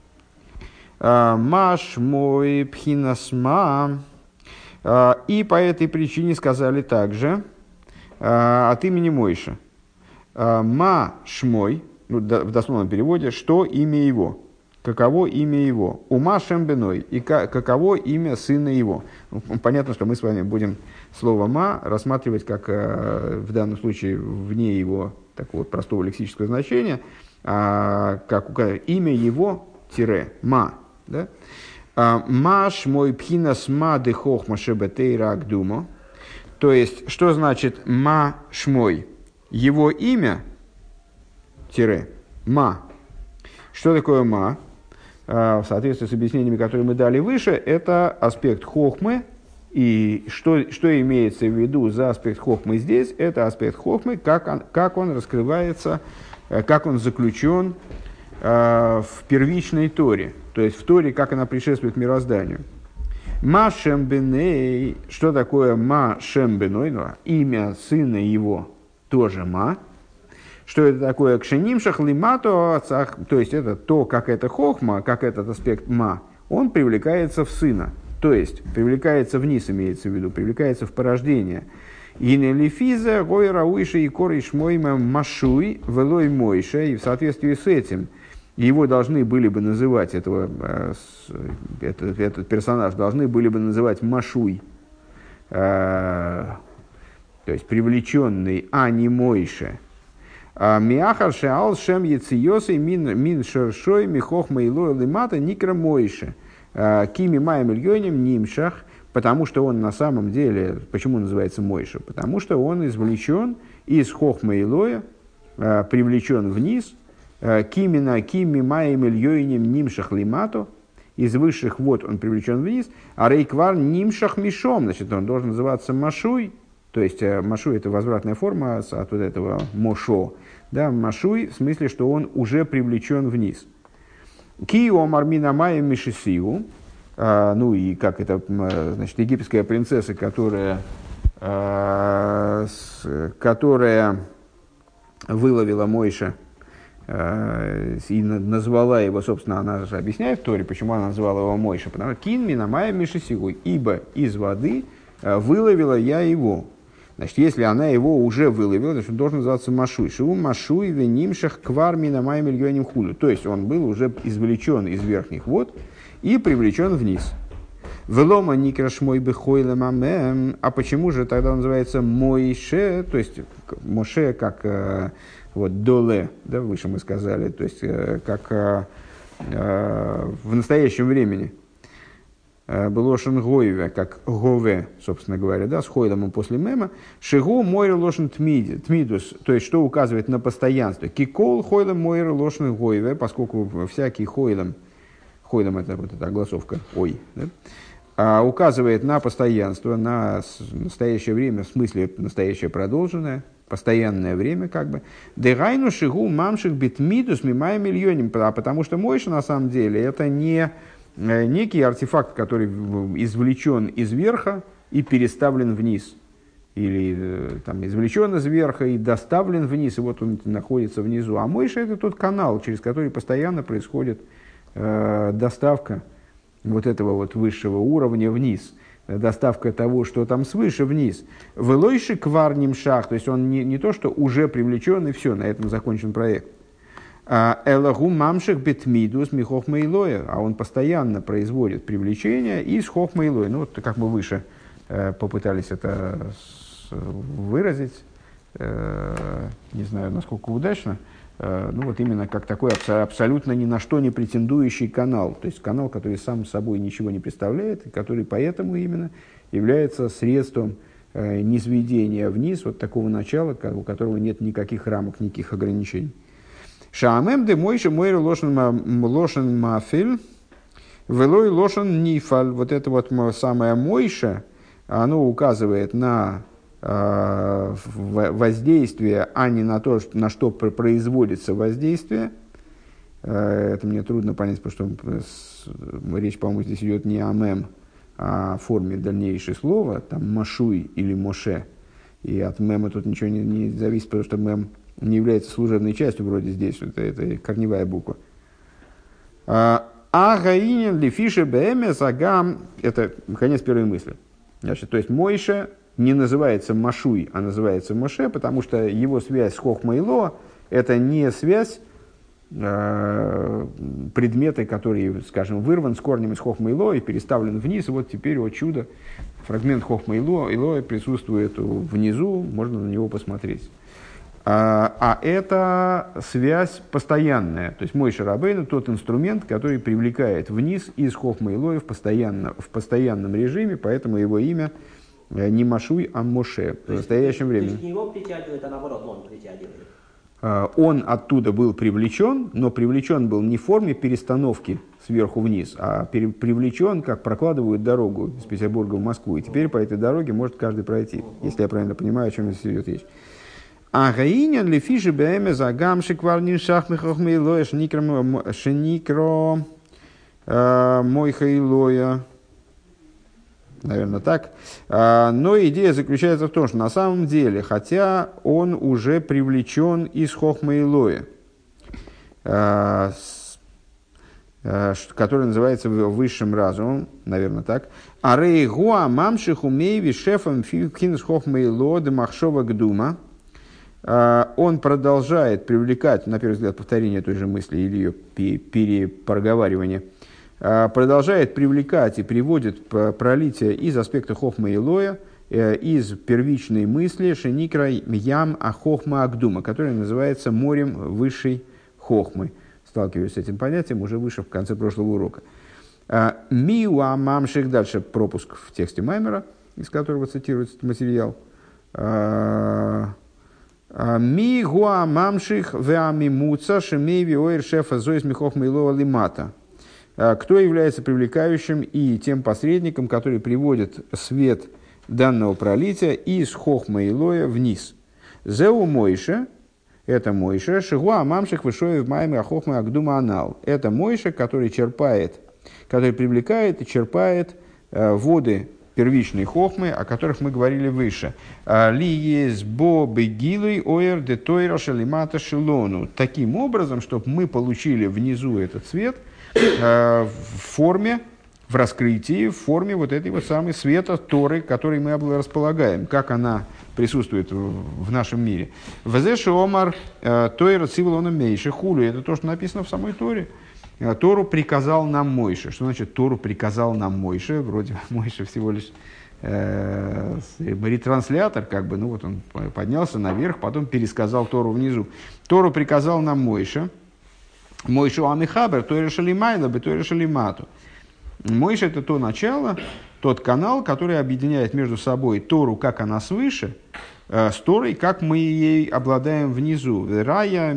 Машмой пхинасма. И по этой причине сказали также от имени Мойша. Ма шмой, в дословном переводе, что имя его, каково имя его, ума шембеной, и каково имя сына его. Понятно, что мы с вами будем слово ма рассматривать как в данном случае вне его такого простого лексического значения, как имя его тире ма. Да? Маш мой пхинас ма де хохма шебетейра агдумо. То есть, что значит ма шмой? Его имя, тире, ма. Что такое ма? В соответствии с объяснениями, которые мы дали выше, это аспект хохмы. И что имеется в виду за аспект хохмы здесь? Это аспект хохмы, как он раскрывается, как он заключен в первичной Торе. То есть в Торе, как она предшествует мирозданию. Ма шембеней. Что такое ма шембеной? Ну, имя сына его тоже ма. Что это такое? Кшенимшах лимато, то есть это то, как это хохма, как этот аспект ма, он привлекается в сына. То есть привлекается вниз, имеется в виду, привлекается в порождение. Инелифиза, гойра уиша и кориш мойма машуй, велой мойша. И в соответствии с этим его должны были бы называть, этот персонаж должны были бы называть Машуй, то есть привлеченный, а не Мойше. Миахар шеал шем яциёсой мин шершой михох маилой лимата никра Мойше. Кими маем ильёнем нимшах, потому что он на самом деле, почему называется Мойше? Потому что он извлечен из хохма илоя, привлечен вниз, кими маем ильёйнем нимшах лимато, из высших вод он привлечен вниз, а рейквар нимшах мишом, значит, он должен называться Машуй, то есть Машуй это возвратная форма от вот этого Мошо, да, Машуй в смысле, что он уже привлечен вниз. Кио мармина маем мишисиу, ну и как это, значит, египетская принцесса, которая выловила Мойша и назвала его, собственно, она же объясняет в Торе, почему она назвала его Мойша, потому что «Кин минамая мишисигу», ибо из воды выловила я его. Значит, если она его уже выловила, значит, он должен называться Машуй. Шиву Машуй венимшах квар минамая мильёним хулю. То есть, он был уже извлечен из верхних вод и привлечен вниз. Велома никраш мой бехойлем амем. А почему же тогда он называется Мойше, то есть, Моше как... Вот, доле, да, выше мы сказали, то есть, как в настоящем времени. Лошен гойве, как гове, собственно говоря, да, с хойлом после мема. Шигу мойр лошен тмидус, то есть, что указывает на постоянство. Кикол хойлом мойр лошен гойве, поскольку всякий хойлом это вот эта огласовка, ой, да, указывает на постоянство, на настоящее время, в смысле настоящее продолженное, постоянное время, как бы. Дегайну шигу мамших битмидус мимай миллионим, потому что Мойша на самом деле это не некий артефакт, который извлечен из верха и переставлен вниз, или там извлечен из верха и доставлен вниз, и вот он находится внизу. А Мойша это тот канал, через который постоянно происходит доставка вот этого вот высшего уровня вниз. Доставка того, что там свыше, вниз. Велойши кварним шах, то есть он не то, что уже привлечен, и все, на этом закончен проект. Элагу мамших бетмидус михохма илоя, а он постоянно производит привлечение из хохма илоя. Ну, вот как мы выше попытались это выразить, не знаю, насколько удачно, ну вот именно как такой абсолютно ни на что не претендующий канал, то есть канал, который сам собой ничего не представляет, и который поэтому именно является средством низведения вниз вот такого начала, у которого нет никаких рамок, никаких ограничений. Шаамем де мойше мойр лошен мафиль, велой лошен нифаль. Вот это вот самое мойше, оно указывает на воздействие, а не на то, на что производится воздействие. Это мне трудно понять, потому что речь, по-моему, здесь идет не о мем, а о форме дальнейшего слова, там машуй или моше. И от мема тут ничего не зависит, потому что мем не является служебной частью вроде здесь, это корневая буква. А гаинин лифише бэмес агам, это конец первой мысли. Значит, то есть Мойша не называется Машуй, а называется Моше, потому что его связь с Хохма и Лоа это не связь предмета, который, скажем, вырван с корнем из Хохма и Лоа и переставлен вниз, и вот теперь, о чудо, фрагмент Хохма и Лоа присутствует внизу, можно на него посмотреть. А это связь постоянная. То есть Мойше Рабейну тот инструмент, который привлекает вниз из Хохма и Лоя в постоянном режиме, поэтому его имя не Машуй, а Моше в настоящем времени. То есть не его притягивает, а наоборот он притягивает. Он оттуда был привлечен, но привлечен был не в форме перестановки сверху вниз, а привлечен, как прокладывают дорогу из Петербурга в Москву. И теперь по этой дороге может каждый пройти, если я правильно понимаю, о чем здесь идет речь. А гаинян ли фиши бэме загамши кварнин шахмы хохмы илоя шникро мойха илоя. Наверное, так. Но идея заключается в том, что на самом деле, хотя он уже привлечен из хохмы илоя, который называется высшим разумом, наверное, так. А рей гуа мамши хумейви шефом финс хохмы илоя демахшова гдума. Он продолжает привлекать, на первый взгляд, повторение той же мысли или ее перепроговаривание, продолжает привлекать и приводит пролитие из аспекта хохма и лоя, из первичной мысли шеникра ям ахохма агдума, которая называется морем высшей хохмы. Сталкиваюсь с этим понятием уже выше в конце прошлого урока. Миуа мамших, дальше пропуск в тексте Маймера, из которого цитируется этот материал. Ми гуа мамших веами муца шемейви оир шефа зоис михох мейлова лимата. Кто является привлекающим и тем посредником, который приводит свет данного пролития из хохма и лоя вниз. Зеу Мойше, это Мойше, шигуа мамших вышоев майми ахохма агдума анал. Это Мойше, который привлекает и черпает воды первичной хохмы, о которых мы говорили выше. Таким образом, чтобы мы получили внизу этот свет в форме, в раскрытии, в форме вот этой вот самой света Торы, которой мы располагаем, как она присутствует в нашем мире. Везеши омар Тойра цивилона мейши хули. Это то, что написано в самой Торе. Тору приказал нам Мойше. Что значит Тору приказал нам Мойше? Вроде Мойше всего лишь ретранслятор, как бы, ну вот он поднялся наверх, потом пересказал Тору внизу. Тору приказал нам Мойше. Мойшу амихабер, Тойра шалимайла, Тойра шалимату. Мойше — это то начало, тот канал, который объединяет между собой Тору, как она свыше, с Торой, как мы ей обладаем внизу. Рая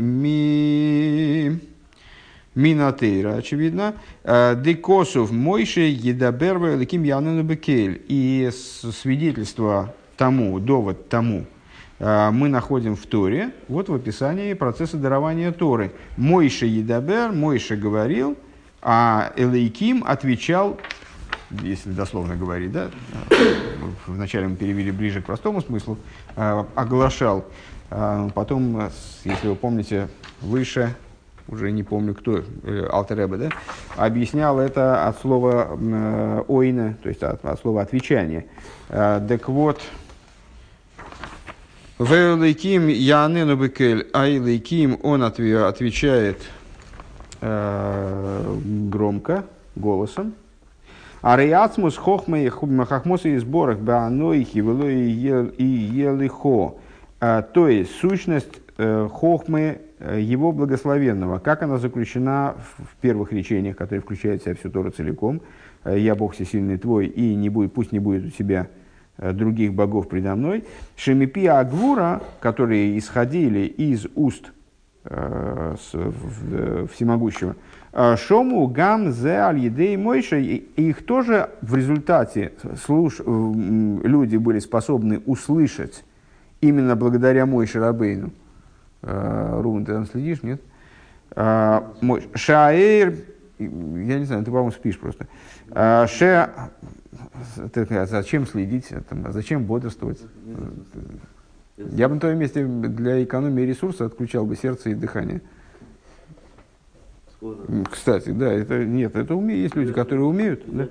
Минатейра, очевидно. Декосов Мойше едаберва леким янену бекель. И свидетельство тому, довод тому, мы находим в Торе, вот в описании процесса дарования Торы. Мойше едабер, Мойше говорил, а Элейким отвечал, если дословно говорить, да, вначале мы перевели ближе к простому смыслу, оглашал. Потом, если вы помните, выше, уже не помню кто, Алтер Ребе, да, объяснял это от слова ойна, то есть от слова отвечание. Так вот, Вейлейким янену бекель, а Элейким он отвечает громко, голосом. А реацмус хохмы хахмосы и сборах баанойхи вело и елихо. То есть сущность хохмы его благословенного, как она заключена в первых речениях, которые включают в себя всю Тору целиком. «Я Бог всесильный твой, и не будет, пусть не будет у тебя других богов предо мной». Шемипи Агвура, которые исходили из уст всемогущего. Шому гам зе аль едей мойша, их тоже в результате люди были способны услышать именно благодаря Мойше Рабейну. Рубен, ты там следишь, нет? Шаэйр, я не знаю, ты, по-моему, спишь просто. Зачем следить, зачем бодрствовать? Я бы на твоем месте для экономии ресурса отключал бы сердце и дыхание. Кстати, да, это есть люди, которые умеют. Да?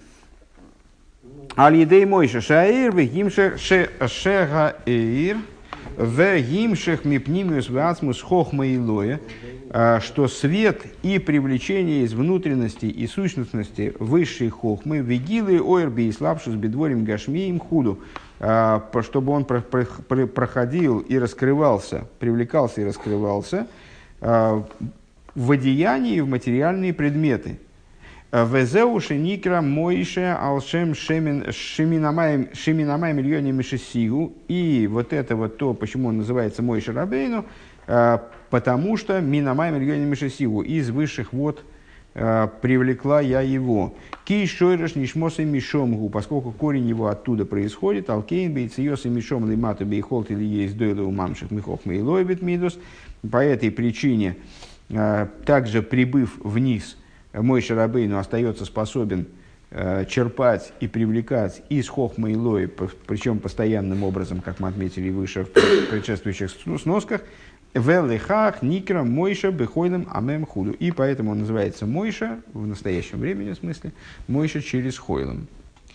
Аль-Едей Мойша Шаир, Вегимшех Шегаэйр, Вегимшех Мипнимиус Вацмус Хохма Илоя, что свет и привлечение из внутренности и сущностности высшей хохмы, Вегилы Ойрби и Слабшус Бедворим Гашмиим Худу, чтобы он проходил и раскрывался, привлекался и раскрывался в одеянии, в материальные предметы. Везеу шеникра Моише алшем шеминамай миллионе мишесигу. И вот это вот то, почему он называется Моише Рабейну, потому что минамай миллионе мишесигу, из высших вод привлекла я его. Ки шойреш нишмос и мишомгу, поскольку корень его оттуда происходит. Алкейн бейциос и мишом лимату бейхолт или есть дойлу мамших михох мейлойбет мидус. По этой причине, также прибыв вниз, Мойше Рабейну остается способен черпать и привлекать из хохмы и лои, причем постоянным образом, как мы отметили выше в предшествующих сносках, велихах никра Мойша бехойлем амем худу. И поэтому он называется Мойша, в настоящем времени, в смысле, Мойша через хойлем.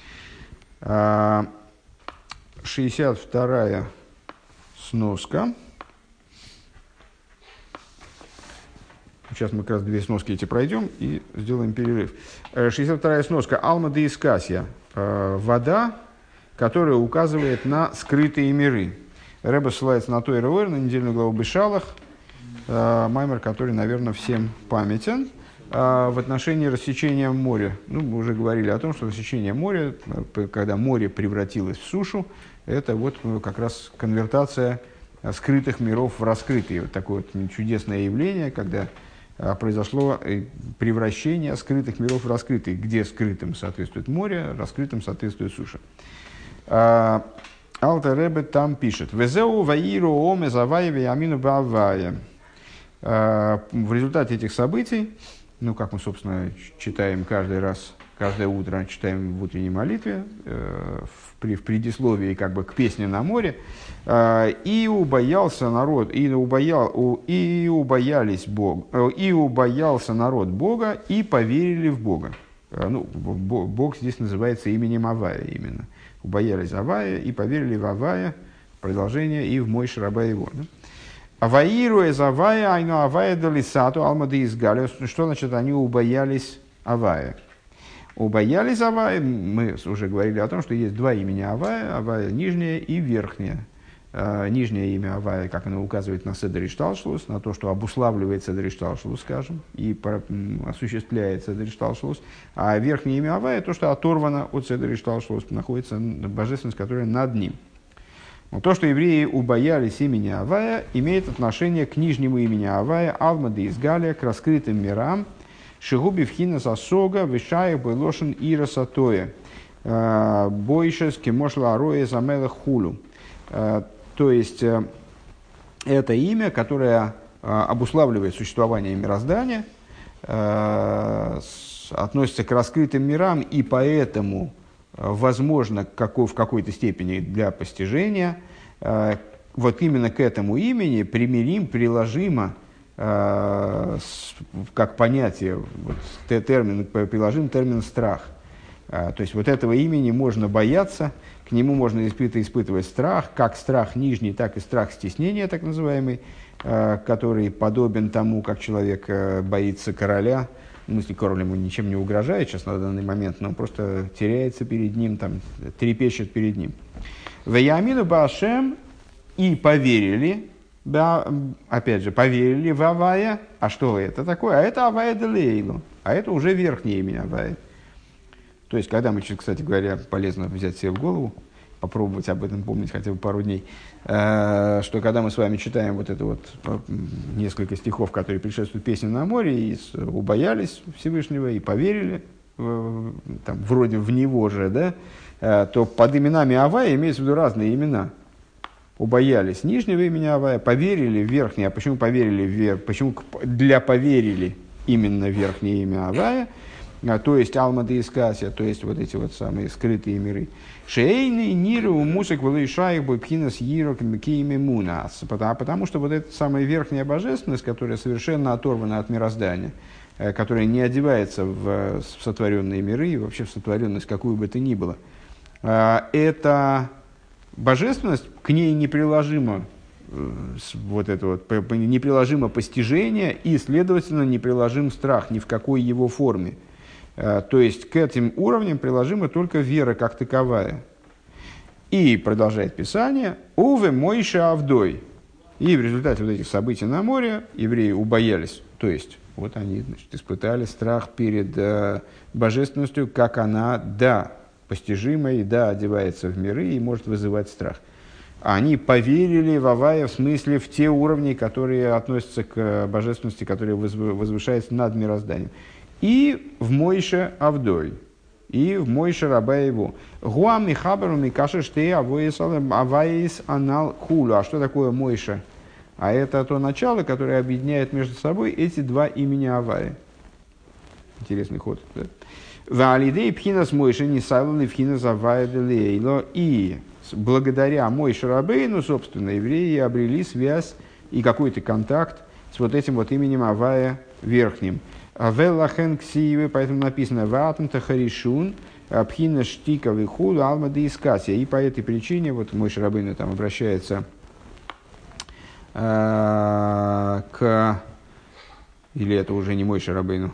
62-я сноска. Сейчас мы как раз две сноски эти пройдем и сделаем перерыв. 62-я сноска. Алма де Искасия. Вода, которая указывает на скрытые миры. Ребе ссылается на Тойра Ойр, на недельную главу Бешалах. Маймер, который, наверное, всем памятен. В отношении рассечения моря. Ну, мы уже говорили о том, что рассечение моря, когда море превратилось в сушу, это вот как раз конвертация скрытых миров в раскрытые. Вот такое вот чудесное явление, когда произошло превращение скрытых миров в раскрытые, где скрытым соответствует море, раскрытым соответствует суша. Алтер Ребе там пишет: «Везеу ваиру оме заваеве амину бавая». В результате этих событий, ну, как мы, собственно, читаем каждый раз, каждое утро читаем в утренней молитве, в предисловии как бы к песне на море, и убоялся народ, и убоялся народ Бога, и поверили в Бога. Ну, Бог здесь называется именем Авая именно. Убоялись Авая и поверили в Авая, продолжение, и в Мойше раба его. Аваиру из Авая, айну Авая далисату, алмады из Галия. Что значит они убоялись Авая? Убоялись Авая, мы уже говорили о том, что есть два имени Авая, Авая нижнее и верхнее. Нижнее имя Авая, как оно указывает на Седер Ишталшелус, на то, что обуславливает Седер Ишталшелус, скажем, и осуществляет Седер Ишталшелус. А верхнее имя Авая, то, что оторвано от Седер Ишталшелус, находится божественность, которая над ним. Но то, что евреи убоялись имени Авая, имеет отношение к нижнему имени Авая, Алмады из Галия, к раскрытым мирам, Шигуби вхина сосога, вишая былошин ира сатоя, бойшес кемошла ароя замела хулу. То есть, это имя, которое обуславливает существование мироздания, относится к раскрытым мирам, и поэтому возможно в какой-то степени для постижения. Вот именно к этому имени приложимо, как понятие, вот, приложим термин «страх». То есть, вот этого имени можно бояться, к нему можно испытывать страх, как страх нижний, так и страх стеснения, так называемый, который подобен тому, как человек боится короля, в смысле, король ему ничем не угрожает сейчас на данный момент, но он просто теряется перед ним, там, трепещет перед ним. «Ваямину баашем» и поверили, опять же, поверили в Авая. А что это такое? А это Авая делейлу. А это уже верхнее имя Авая. То есть, когда мы, кстати говоря, полезно взять себе в голову, попробовать об этом помнить хотя бы пару дней, что когда мы с вами читаем вот это вот несколько стихов, которые предшествуют песне на море, и убоялись Всевышнего, и поверили, там, вроде в него же, да, то под именами Авая имеется в виду разные имена. Убоялись нижнего имени Авая, поверили в верхнее. А почему поверили почему для поверили именно верхнее имя Авая? То есть Алмада и Скасия, то есть вот эти вот самые скрытые миры. Шейный ниру мусик валышаих бойпхинас йирок мекиими мунас. Потому что вот эта самая верхняя божественность, которая совершенно оторвана от мироздания, которая не одевается в сотворенные миры и вообще в сотворенность какую бы то ни было, это божественность, к ней неприложимо вот это вот, неприложимо постижение и, следовательно, неприложим страх ни в какой его форме. То есть к этим уровням приложима только вера как таковая. И продолжает Писание: «Уве Мойше Авдой». И в результате вот этих событий на море евреи убоялись. То есть вот они, значит, испытали страх перед божественностью, как она, да, постижима и, да, одевается в миры и может вызывать страх. Они поверили в Авая, в смысле в те уровни, которые относятся к божественности, которая возвышается над мирозданием. И в Мойше Авдой, и в Мойше раба его. Гуам и хабару микаши штей аваис анал хулу. А что такое Мойше? А это то начало, которое объединяет между собой эти два имени Авая. Интересный ход. Да? Валидей пхинас Мойше не сайлали пхинас Авая делейло. И благодаря Мойше рабейну, собственно, евреи обрели связь и какой-то контакт с вот этим вот именем Авая верхним. Велахен ксиевы, поэтому написано «Ватам тахаришун, пхина штика вихуду, алмады искасия». И по этой причине, вот Мойше рабейну там обращается к... Или это уже не Мойше рабейну?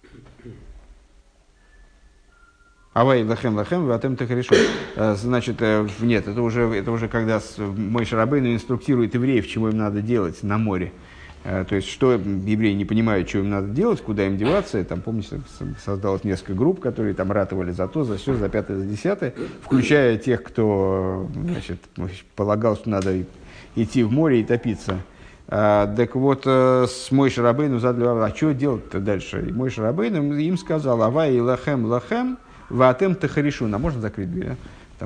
Авай лахем лахем, ватам тахаришун. Значит, нет, это уже когда Мойше рабейну инструктирует евреев, чего им надо делать на море. То есть, что евреи не понимают, что им надо делать, куда им деваться. Там, помните, создалось несколько групп, которые там ратовали за то, за все, за пятое, за десятое, включая тех, кто, значит, полагал, что надо идти в море и топиться. Так вот, с Мойше рабейну задали вопрос: а что делать-то дальше? И Мойше рабейну им сказал: «Авай лахем лахем, ватем тахаришун». А можно закрыть дверь? Там,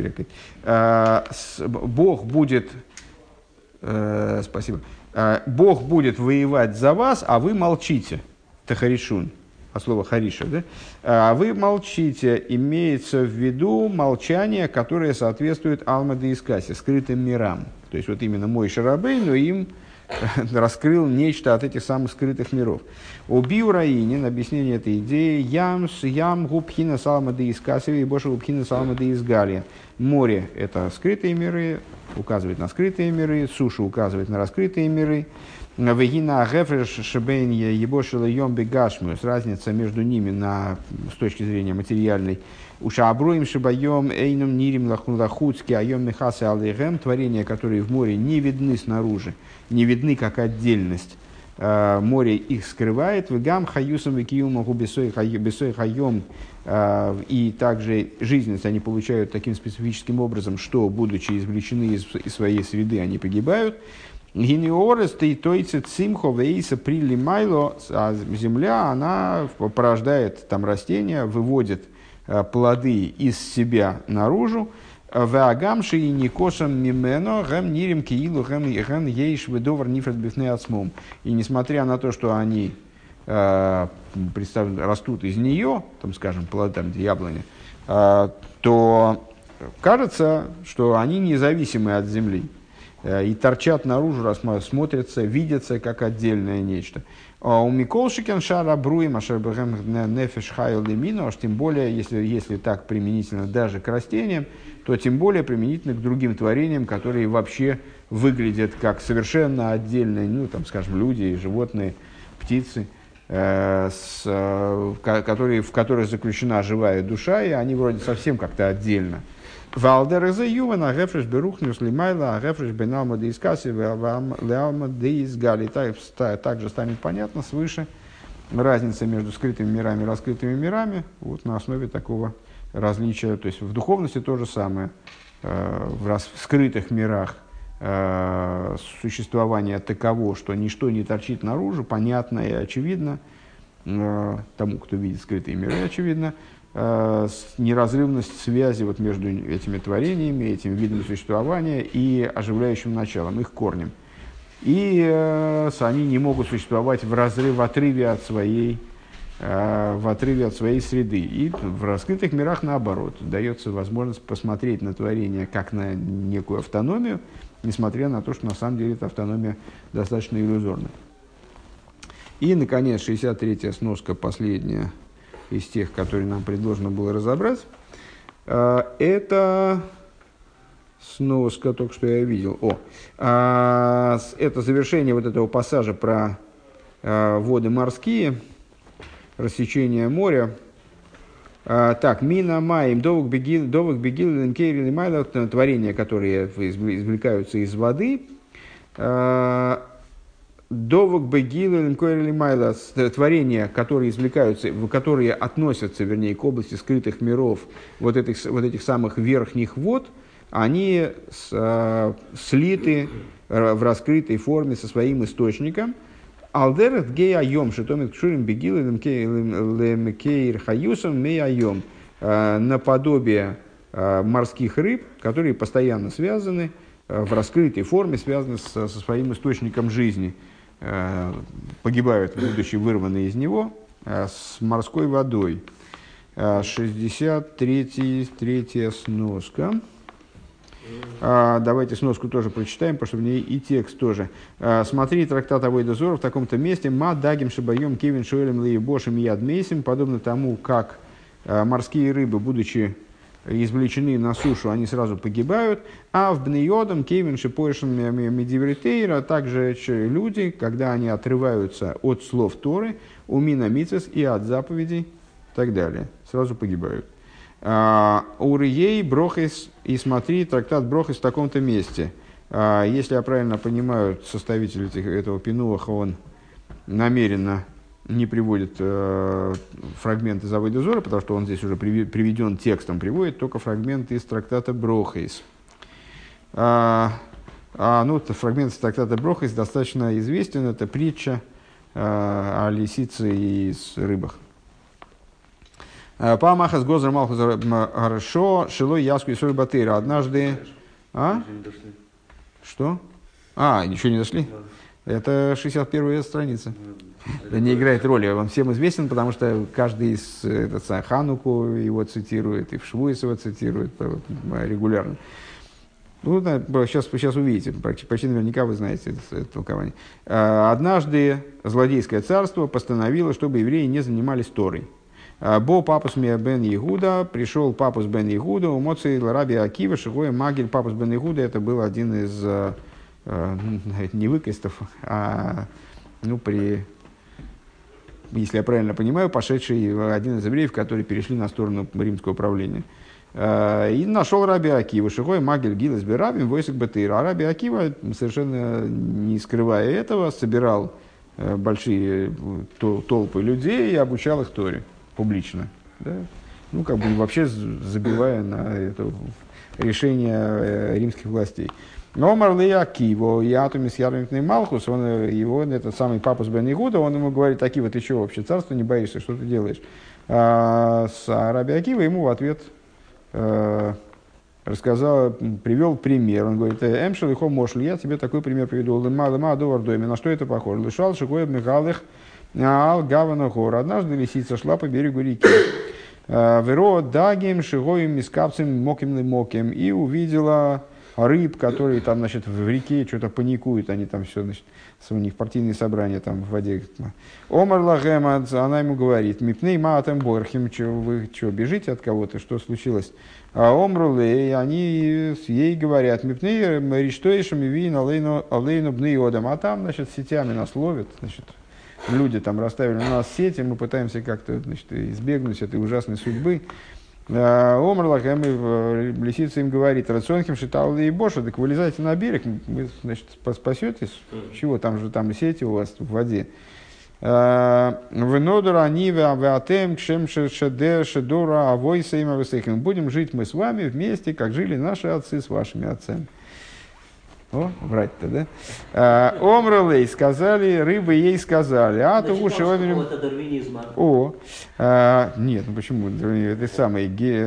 Бог будет... Спасибо. Бог будет воевать за вас, а вы молчите. Тахаришун, от слова хариша, да? А вы молчите, имеется в виду молчание, которое соответствует Алмаде Искасе, скрытым мирам. То есть вот именно Мойше рабейну им раскрыл нечто от этих самых скрытых миров. Убил Раинин, объяснение этой идеи: ям губхина салмады Искасе и больше губхина салмады Изгалия. Море – это скрытые миры, указывает на скрытые миры, суша указывает на раскрытые миры. Вегина гефреш шебенья ебошила йом бегашмус, разница между ними с точки зрения материальной. Уша абруим шибайом эйном нирим лахуцки айом мехасы алейгем, творения, которые в море не видны снаружи, не видны как отдельность. Море их скрывает. Вегам хаюсом викиюмаху бесой хайом. И также жизненность они получают таким специфическим образом, что, будучи извлечены из своей среды, они погибают. Гинеорес тойце цимхо вейса прилимайло, а земля, она порождает там растения, выводит плоды из себя наружу. Ваагамши и никошам мимено гэм нирим киилу гэм ейш ведовар нифрат бифней ацмом. И несмотря на то, что они растут из нее, там, скажем, плоды, там, яблони, то кажется, что они независимы от земли и торчат наружу, смотрятся, видятся как отдельное нечто. У Миколшикен шара бруим ашербэгэм нефеш хайл лимино, аж тем более, если так применительно даже к растениям, то тем более применительно к другим творениям, которые вообще выглядят как совершенно отдельные, ну, там, скажем, люди, животные, птицы, в которых заключена живая душа, и они вроде совсем как-то отдельно. Валдер из Ювен, агефреш берухнюс лимайла, агефреш беналма де искаси, леалма де изгали. Также станет понятно свыше разница между скрытыми мирами и раскрытыми мирами, вот на основе такого различия. То есть в духовности то же самое. В скрытых мирах существование таково, что ничто не торчит наружу, понятно и очевидно, тому, кто видит скрытые миры, очевидно, неразрывность связи вот между этими творениями, этим видом существования и оживляющим началом, их корнем. И они не могут существовать в отрыве от своей среды. И в раскрытых мирах, наоборот, дается возможность посмотреть на творение как на некую автономию, несмотря на то, что на самом деле эта автономия достаточно иллюзорна. И, наконец, 63-я сноска, последняя из тех, которые нам предложено было разобрать. Это сноска, только что я видел. Это завершение вот этого пассажа про воды морские, рассечение моря. Так, мина маим, довок бегил ленкейри лимайла, творения, которые извлекаются из воды. Довок бегил ленкейри лимайла, творения, которые извлекаются, которые относятся, вернее, к области скрытых миров, вот этих самых верхних вод, они слиты в раскрытой форме со своим источником. Алдерет гей айом, шитомит кшурим бегил лемкейр хаюсом мей айом, наподобие морских рыб, которые постоянно связаны в раскрытой форме, связаны со своим источником жизни, погибают, будучи вырваны из него, с морской водой. 63-я сноска. Давайте сноску тоже прочитаем, потому что в ней и текст тоже. Смотри, трактат Авойда Зора в таком-то месте. Ма дагим шибаем кевин шуэлем лейбошем ядмейсим. Подобно тому, как морские рыбы, будучи извлечены на сушу, они сразу погибают. А в бнеодам кевин шипоешем медивритейра, также люди, когда они отрываются от слов Торы, умина мицвес и от заповедей и так далее, сразу погибают. Урьей брохис, и смотри, трактат брохис в таком-то месте. Если я правильно понимаю, составитель этого пинуаха, он намеренно не приводит фрагменты из Авойда Зора, потому что он здесь уже приведен текстом, приводит только фрагменты из трактата брохис. Фрагмент из трактата брохис достаточно известен, это притча о лисице и рыбах. Памахас Гозер Малхус хорошо, Шилой Яску и Соль Батыра. Однажды... Что? Еще не дошли? Это 61-я страница. Это не играет роли. Он всем известен, потому что каждый из Хануку его цитирует, и в Швуис его цитирует регулярно. Сейчас увидите, почти наверняка вы знаете это толкование. Однажды злодейское царство постановило, чтобы евреи не занимались Торой. Бо папус бен Егуда, пришел папус бен Егуда, у Моци Раби Акива, Шигоя Магель. Папус бен Егуда, это был один из, не выкрестов, если я правильно понимаю, пошедший один из евреев, которые перешли на сторону римского правления. И нашел Раби Акива, Шигоя Магель Гилес Берабим, Войсик Батыра. А Раби Акива, совершенно не скрывая этого, собирал большие толпы людей и обучал их Торе. Публично, да? Вообще забивая на это решение римских властей. Но Марлей Акива, Ятумис Ярмитный Малхус, этот самый папус бен Игуда, он ему говорит: Акива, ты чего вообще, царство не боишься, что ты делаешь? А Раби Акива ему в ответ привел пример. Он говорит: Эмшел и Хомошли, я тебе такой пример приведу. Лыма довардойми, на что это похоже? Лышал шикоеб мигалых Гаванахор. Однажды лисица шла по берегу реки. Веро дагим шигоим мискапцем моким и увидела рыб, которые там, в реке что-то паникуют, они там все, у них партийные собрания там в воде. Омар лагема, она ему говорит: мипней маатем борхим, вы что, бежите от кого-то, что случилось? А омрулей, они ей говорят: мипней риштоишем и вин алейну бнеодам, а там, сетями нас ловят, люди там расставили на нас сети, мы пытаемся как-то, значит, избегнуть этой ужасной судьбы. Омрлах, лисица им говорит, рационхим шитал и боша, так вылезайте на берег, вы, значит, спасетесь. Чего, там же там сети у вас в воде. Венодора нива веатем кшем шедер шедора авойса има весехим. Будем жить мы с вами вместе, как жили наши отцы с вашими отцами. О, врать-то, да? Омралей сказали, рыбы ей сказали. А то уши омерим. О, нет, ну почему? Это самый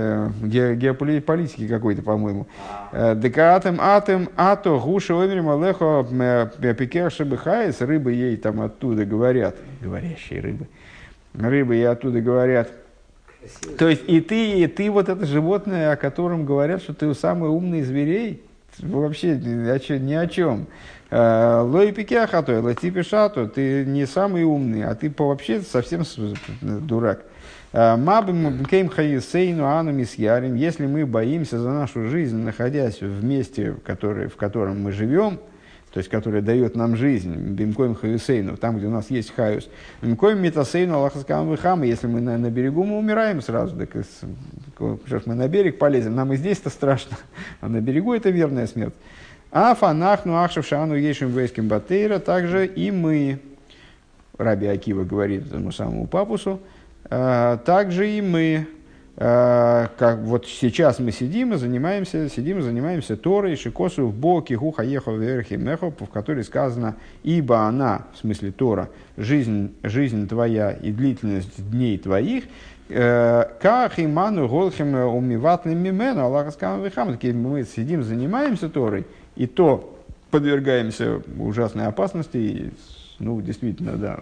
геополитики какой-то, по-моему. Декатем атем, а то гуши омерим алехо пикерши бихайс. Рыбы ей там оттуда говорят. Говорящие рыбы. Рыбы ей оттуда говорят. То есть и ты вот это животное, о котором говорят, что ты самый умный из зверей. Вообще ни о чем. Лой пикяхато, лати пишато, ты не самый умный, а ты вообще совсем дурак. Мабим кейм хаисейну анамис ярим, если мы боимся за нашу жизнь, находясь в месте, в котором мы живем, то есть, которое дает нам жизнь, бимкоим хаисейну, там, где у нас есть хаюс, бимкоим метасейну аллахаскам вихама, если мы на берегу, мы умираем сразу, так мы на берег полезем, нам и здесь-то страшно, а на берегу это верная смерть. А фанахну ахшев шану ешим вейским батейра, также и мы, Раби Акива говорит этому самому папусу, также и мы, как вот сейчас мы сидим и занимаемся Торой, шикосу в боке, гуха ехо верхи мехо, в которой сказано, ибо она, в смысле Тора, жизнь твоя и длительность дней твоих, как иману голхем умиватным мимену, Аллах скам вихам, мы сидим, занимаемся Торой, и то подвергаемся ужасной опасности, и, ну, действительно, да,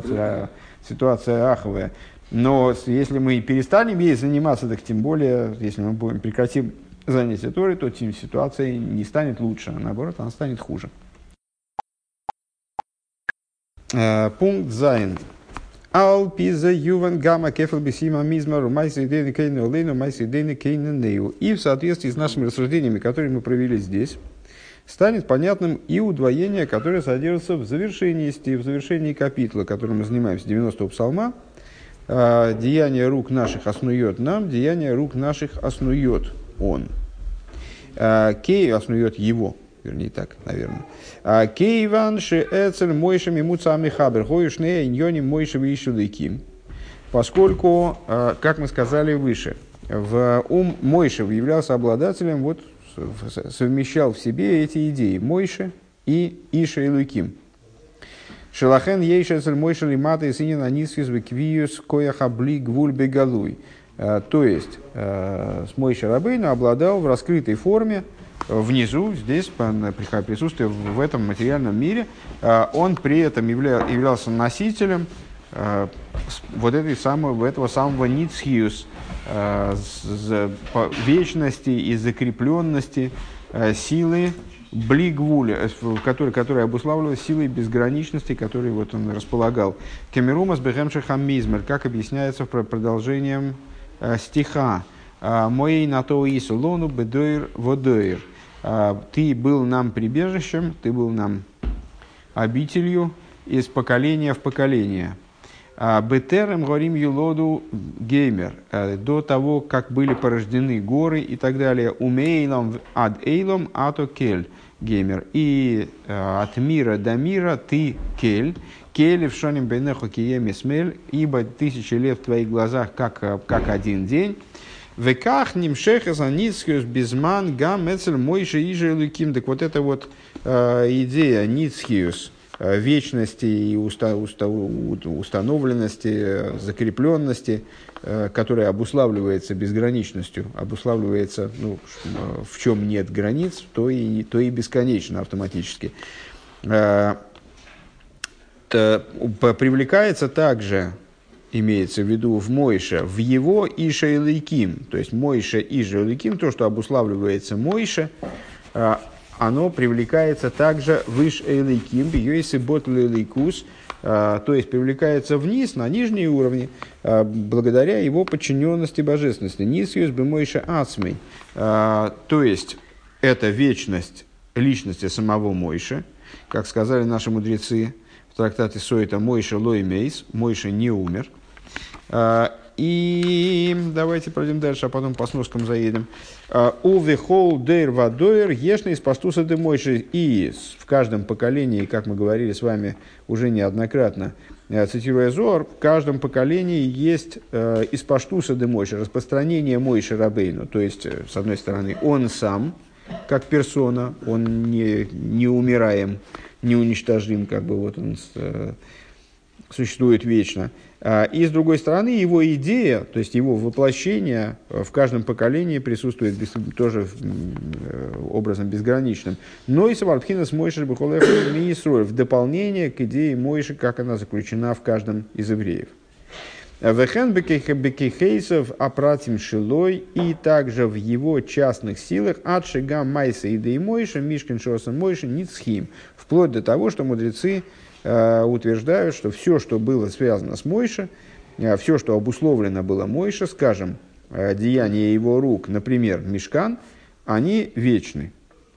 ситуация аховая. Но если мы перестанем ей заниматься, так тем более, если мы прекратим занятие Торой, то ситуация не станет лучше, а наоборот, она станет хуже. Пункт Зайн. Ал пиза юван гамма кефал бисима мизмару майси дейны кейну олейну майси дейны кейну нею. И в соответствии с нашими рассуждениями, которые мы провели здесь, станет понятным и удвоение, которое содержится в завершении капитла, которым мы занимаемся, 90-го псалма. Деяние рук наших оснует нам, деяние рук наших оснует он. Кей оснует его, вернее так, наверное. Кейван ше эцель мойшем ему цами хабер, хоюшне иньони мойшем ишудыким. Поскольку, как мы сказали выше, Мойшев являлся обладателем, вот, совмещал в себе эти идеи Мойше и Иша Элуким. Шелахен ейшецель Мойше лимата и синин анисфис веквиюс кояхабли гвуль бегалуй. То есть, с Мойше Рабейну обладал в раскрытой форме, внизу, здесь, при присутствии в этом материальном мире, он при этом являлся носителем этого самого ницхиус, вечности и закрепленности силы блигвуля, которая обуславливалась силой безграничности, которой вот он располагал. Кемерумас бехемши хаммизмер, как объясняется продолжением стиха. Моей на то ису лону бедоир водоир. Ты был нам прибежищем, ты был нам обителью из поколения в поколение. Бетерем горим юлоду геймер, до того, как были порождены горы и так далее. Умейлом ад эйлом ато кель геймер. И от мира до мира ты кель. Кель в шоним бенехо киеми смель, ибо 1000 лет в твоих глазах как один день. Веках нимшехас аницхиус безман гам эцель мойши иже луким. Так вот эта вот идея ницхиус, вечности и установленности, закрепленности, которая обуславливается безграничностью, обуславливается, ну, в чем нет границ, то и бесконечно автоматически. Привлекается также, имеется в виду в Мойше, в его Иша Элейким, то есть Мойше Иша Элейким, то, что обуславливается Мойше, оно привлекается также в Иш Элейким, бьёйсы ботл Элейкус, то есть привлекается вниз, на нижние уровни, благодаря его подчиненности божественности. Нисьюс бы Мойше Ацмей, то есть это вечность личности самого Мойше, как сказали наши мудрецы, в трактате Сойта Мойше лой мейс, Мойше не умер. И давайте пройдем дальше, а потом по сноскам заедем. Увехол дейр вадойр ешный из пастуса де Мойше. И в каждом поколении, как мы говорили с вами уже неоднократно, цитируя Зоар, в каждом поколении есть из паштуса де Мойше, распространение Мойше Рабейну. То есть, с одной стороны, он сам, как персона, он не умираем, не уничтожим, как бы вот он существует вечно. И, с другой стороны, его идея, то есть его воплощение в каждом поколении присутствует тоже образом безграничным. Но и Саварбхинас Мойши Бахолех Миисроэль в дополнение к идее Мойши, как она заключена в каждом из евреев. Вехен бекейхейсов апратим шилой, и также в его частных силах от шига майса идеи Мойши, мишкин шоса Мойши, ницхим. Вплоть до того, что мудрецы утверждают, что все, что было связано с Мойше, все, что обусловлено было Мойше, скажем, деяния его рук, например, Мишкан, они вечны.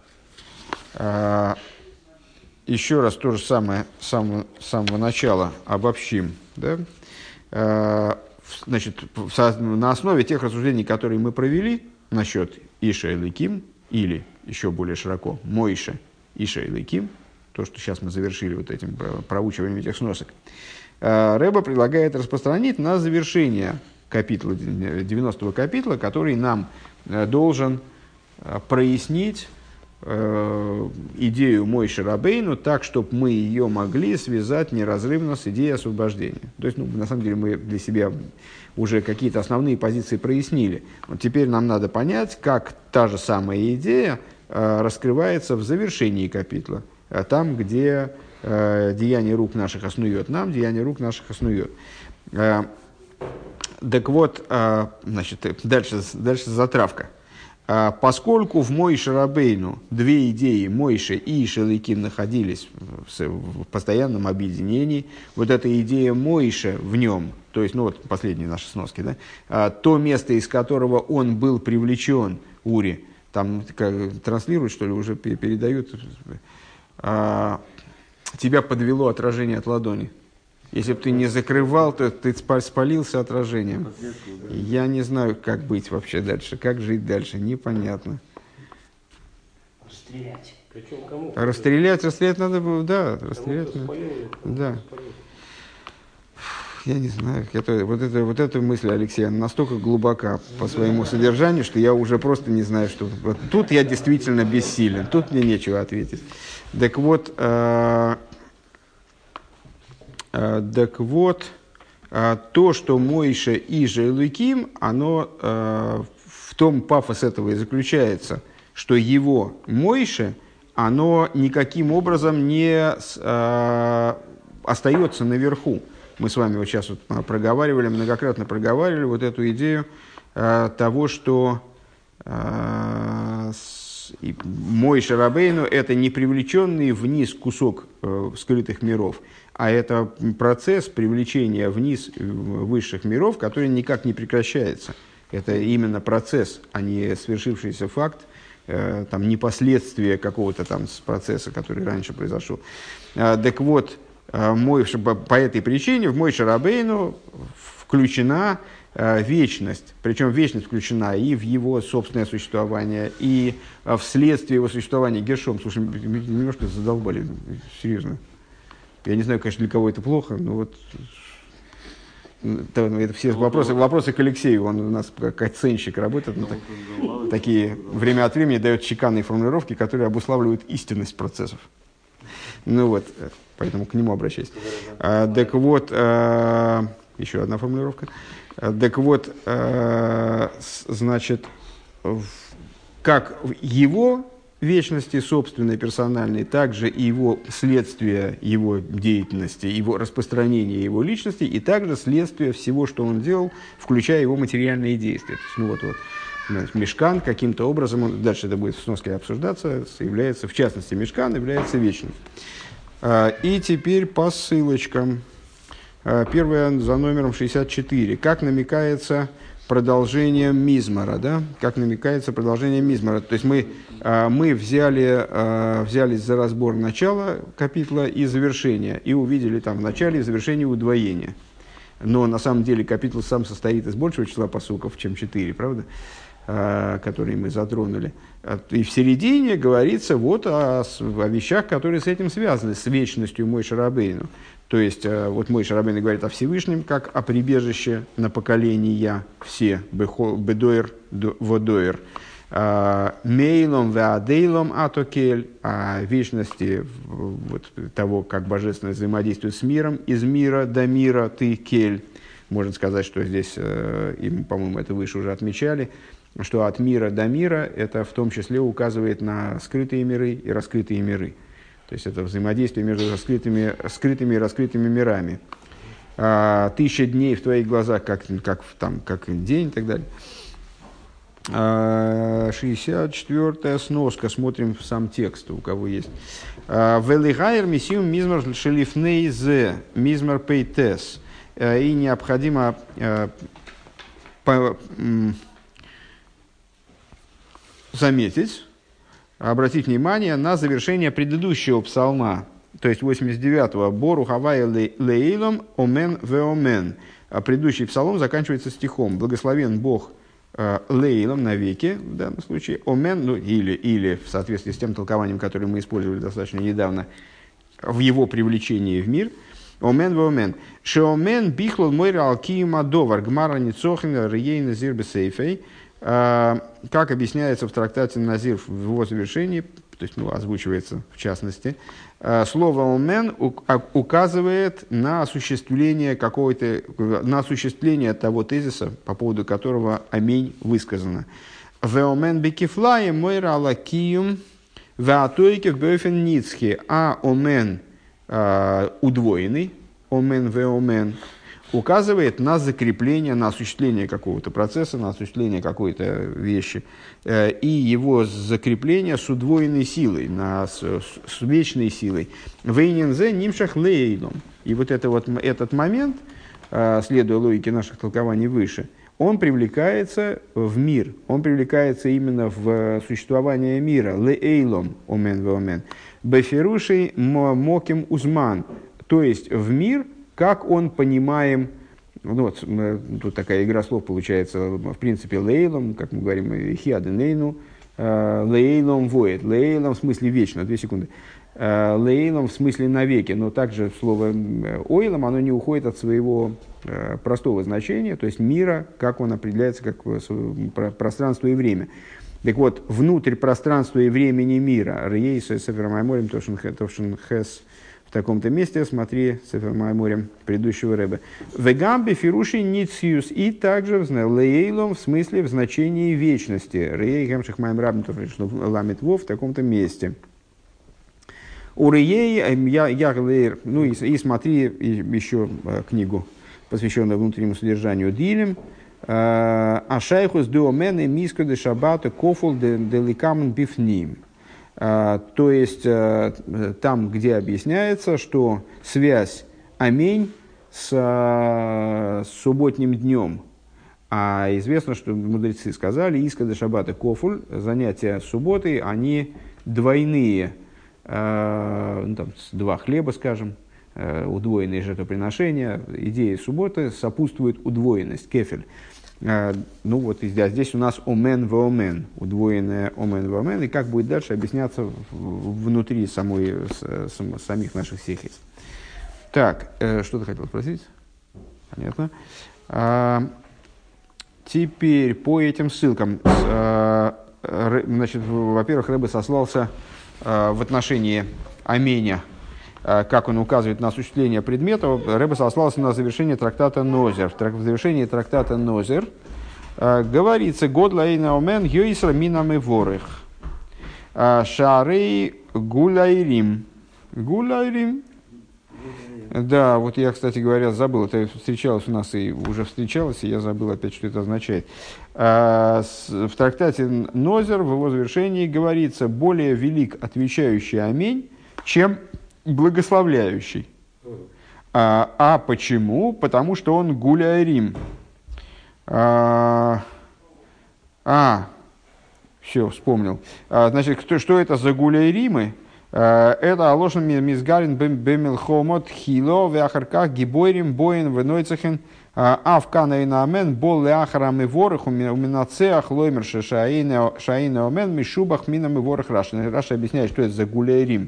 Еще раз то же самое с самого начала обобщим. Да? Значит, на основе тех рассуждений, которые мы провели насчет Иша Эликим, или еще более широко Мойше Иша Эликим, то, что сейчас мы завершили вот этим проучиванием этих сносок, Рэба предлагает распространить на завершение капитла, 90-го капитла, который нам должен прояснить идею Мойше Рабейну так, чтобы мы ее могли связать неразрывно с идеей освобождения. То есть, на самом деле, мы для себя уже какие-то основные позиции прояснили. Вот теперь нам надо понять, как та же самая идея раскрывается в завершении капитла. Там, где деяние рук наших оснует нам, деяние рук наших оснует. Так вот, значит, дальше затравка. Поскольку в Мойше Рабейну две идеи Мойше и Иша Эликим находились в постоянном объединении, вот эта идея Мойше в нем, то есть, ну вот последние наши сноски, да, то место, из которого он был привлечен, Ури, там транслируют, что ли, уже передают, тебя подвело отражение от ладони. Если бы ты не закрывал, то ты спалился отражением. Я не знаю, как быть вообще дальше, как жить дальше, непонятно. Расстрелять. Причем кому? Расстрелять надо было, да, расстрелять. Да. Я не знаю, вот эта мысль Алексея настолько глубока по своему содержанию, что я уже просто не знаю, что... Вот тут я действительно бессилен, тут мне нечего ответить. Так вот, то, что Мойше и Эликим, оно в том пафос этого и заключается, что его Мойше, оно никаким образом не остается наверху. Мы с вами вот сейчас вот многократно проговаривали вот эту идею того, что Мойше Рабейну – это не привлеченный вниз кусок скрытых миров, а это процесс привлечения вниз высших миров, который никак не прекращается. Это именно процесс, а не свершившийся факт, там, не последствия какого-то там процесса, который раньше произошел. Так вот, по этой причине в Мойше Рабейну включена вечность, причем вечность включена и в его собственное существование, и вследствие его существования. Гершом, слушай, немножко задолбали, серьезно. Я не знаю, конечно, для кого это плохо, но вот это все вопросы к Алексею, он у нас как оценщик работает, такие время от времени дает чеканные формулировки, которые обуславливают истинность процессов. Ну вот, поэтому к нему обращайся. Так вот, еще одна формулировка. Так вот, значит, как его вечности собственной, персональной, также и его следствие его деятельности, его распространение его личности, и также следствие всего, что он делал, включая его материальные действия. То есть, значит, Мишкан каким-то образом, дальше это будет в сноске обсуждаться, является, в частности, Мишкан является вечным. И теперь по ссылочкам. Первая за номером 64. Как намекается продолжением Мизмора, да? Как намекается продолжение Мизмора. То есть мы взялись за разбор начала капитла и завершения, и увидели там в начале и завершении удвоения. Но на самом деле капитул сам состоит из большего числа пасуков, чем 4, правда? Которые мы затронули. И в середине говорится вот о вещах, которые с этим связаны, с вечностью Моше Рабейну. То есть, вот Моше Рабейну говорит о Всевышнем, как о прибежище на поколения все, бедоэр, водоэр, мейлом, веадейлом, атокель, о вечности вот, того, как божественное взаимодействует с миром, из мира до мира, ты кель. Можно сказать, что здесь, по-моему, это выше уже отмечали, что от мира до мира это в том числе указывает на скрытые миры и раскрытые миры. То есть это взаимодействие между скрытыми и раскрытыми мирами. 1000 дней в твоих глазах, как день и так далее. 64-я сноска. Смотрим в сам текст, у кого есть. Велигайр миссиум мизмар шелифней зе мизмар пейтес. И необходимо заметить, обратить внимание на завершение предыдущего псалма, то есть 89-го. Бору хавай леилом омен веомен. Предыдущий псалом заканчивается стихом. Благословен Бог леилом навеки, в данном случае, омен, ну, или в соответствии с тем толкованием, которое мы использовали достаточно недавно, в его привлечении в мир. Омен веомен. Шеомен бихлол мойра алкиима довар гмара ницохин рейейна зирбе сейфей. Как объясняется в трактате Назир в его завершении, то есть озвучивается в частности, слово «омен» указывает на осуществление на осуществление того тезиса, по поводу которого «аминь» высказано. «Веомен бекифлае мойра алакиюм веатойкев бёфен ницхи», а «омен» удвоенный, «омен веомен», указывает на закрепление, на осуществление какого-то процесса, на осуществление какой-то вещи, и его закрепление с удвоенной силой, с вечной силой. Вейнензе нимшах лейлом. И вот этот момент, следуя логике наших толкований выше, он привлекается в мир, он привлекается именно в существование мира. Лейлом, омен веомен. Беферушей моким узман. То есть в мир, как он понимаем, вот, тут такая игра слов получается, в принципе, лейлом, как мы говорим, хиаденейну, лейлом воет, лейлом в смысле вечно, 2 секунды, лейлом в смысле навеки, но также слово ойлом, оно не уходит от своего простого значения, то есть мира, как он определяется, как пространство и время. Так вот, внутрь пространства и времени мира, рейса сефер майморим тошен хэс, в таком-то месте, смотри, Сефер Майморим предыдущего рэба. Вегамби фируши ницьюс, и также лейлом в смысле в значении вечности. Рей гамших майм рабн ламит вов в таком-то месте. У Рей ну и смотри еще книгу, посвященную внутреннему содержанию Дилем. Ашайхус дуомены миско де шабата кофул де ликамен бифним. То есть, там, где объясняется, что связь аминь с субботним днем. А известно, что мудрецы сказали, искада шаббата кофуль, занятия субботы, они двойные. Там, 2 хлеба, скажем, удвоенные жертвоприношения. Идея субботы сопутствует удвоенность, кефель. Ну вот здесь у нас омен в омен, удвоенное омен в омен, и как будет дальше объясняться внутри самих наших сихис. Так, что ты хотел спросить? Понятно. Теперь по этим ссылкам. Значит, во-первых, Рэбе сослался в отношении аменя, как он указывает на осуществление предмета, Рэбе сослался на завершение трактата Нозер. В завершении трактата Нозер говорится «Год лаэйна омен йойсра минам и ворых». «Шарей гуляйрим». Гуляйрим. Да, вот я, кстати говоря, забыл, это встречалось у нас и уже встречалось, и я забыл опять, что это означает. В трактате Нозер, в его завершении говорится «более велик отвечающий аминь, чем благословляющий». А почему? Потому что он гуляйрим. Все, вспомнил. Значит, что это за гуляй Римы? Это алошен мизгарин бемилхомот хило вяхарках гибойрим боин венойцехен авкана и намен бол ляхарам и ворох уминацеах лоймерша шаина омен мишубах минам и ворох Раша. Раша объясняет, что это за гуляй Рим.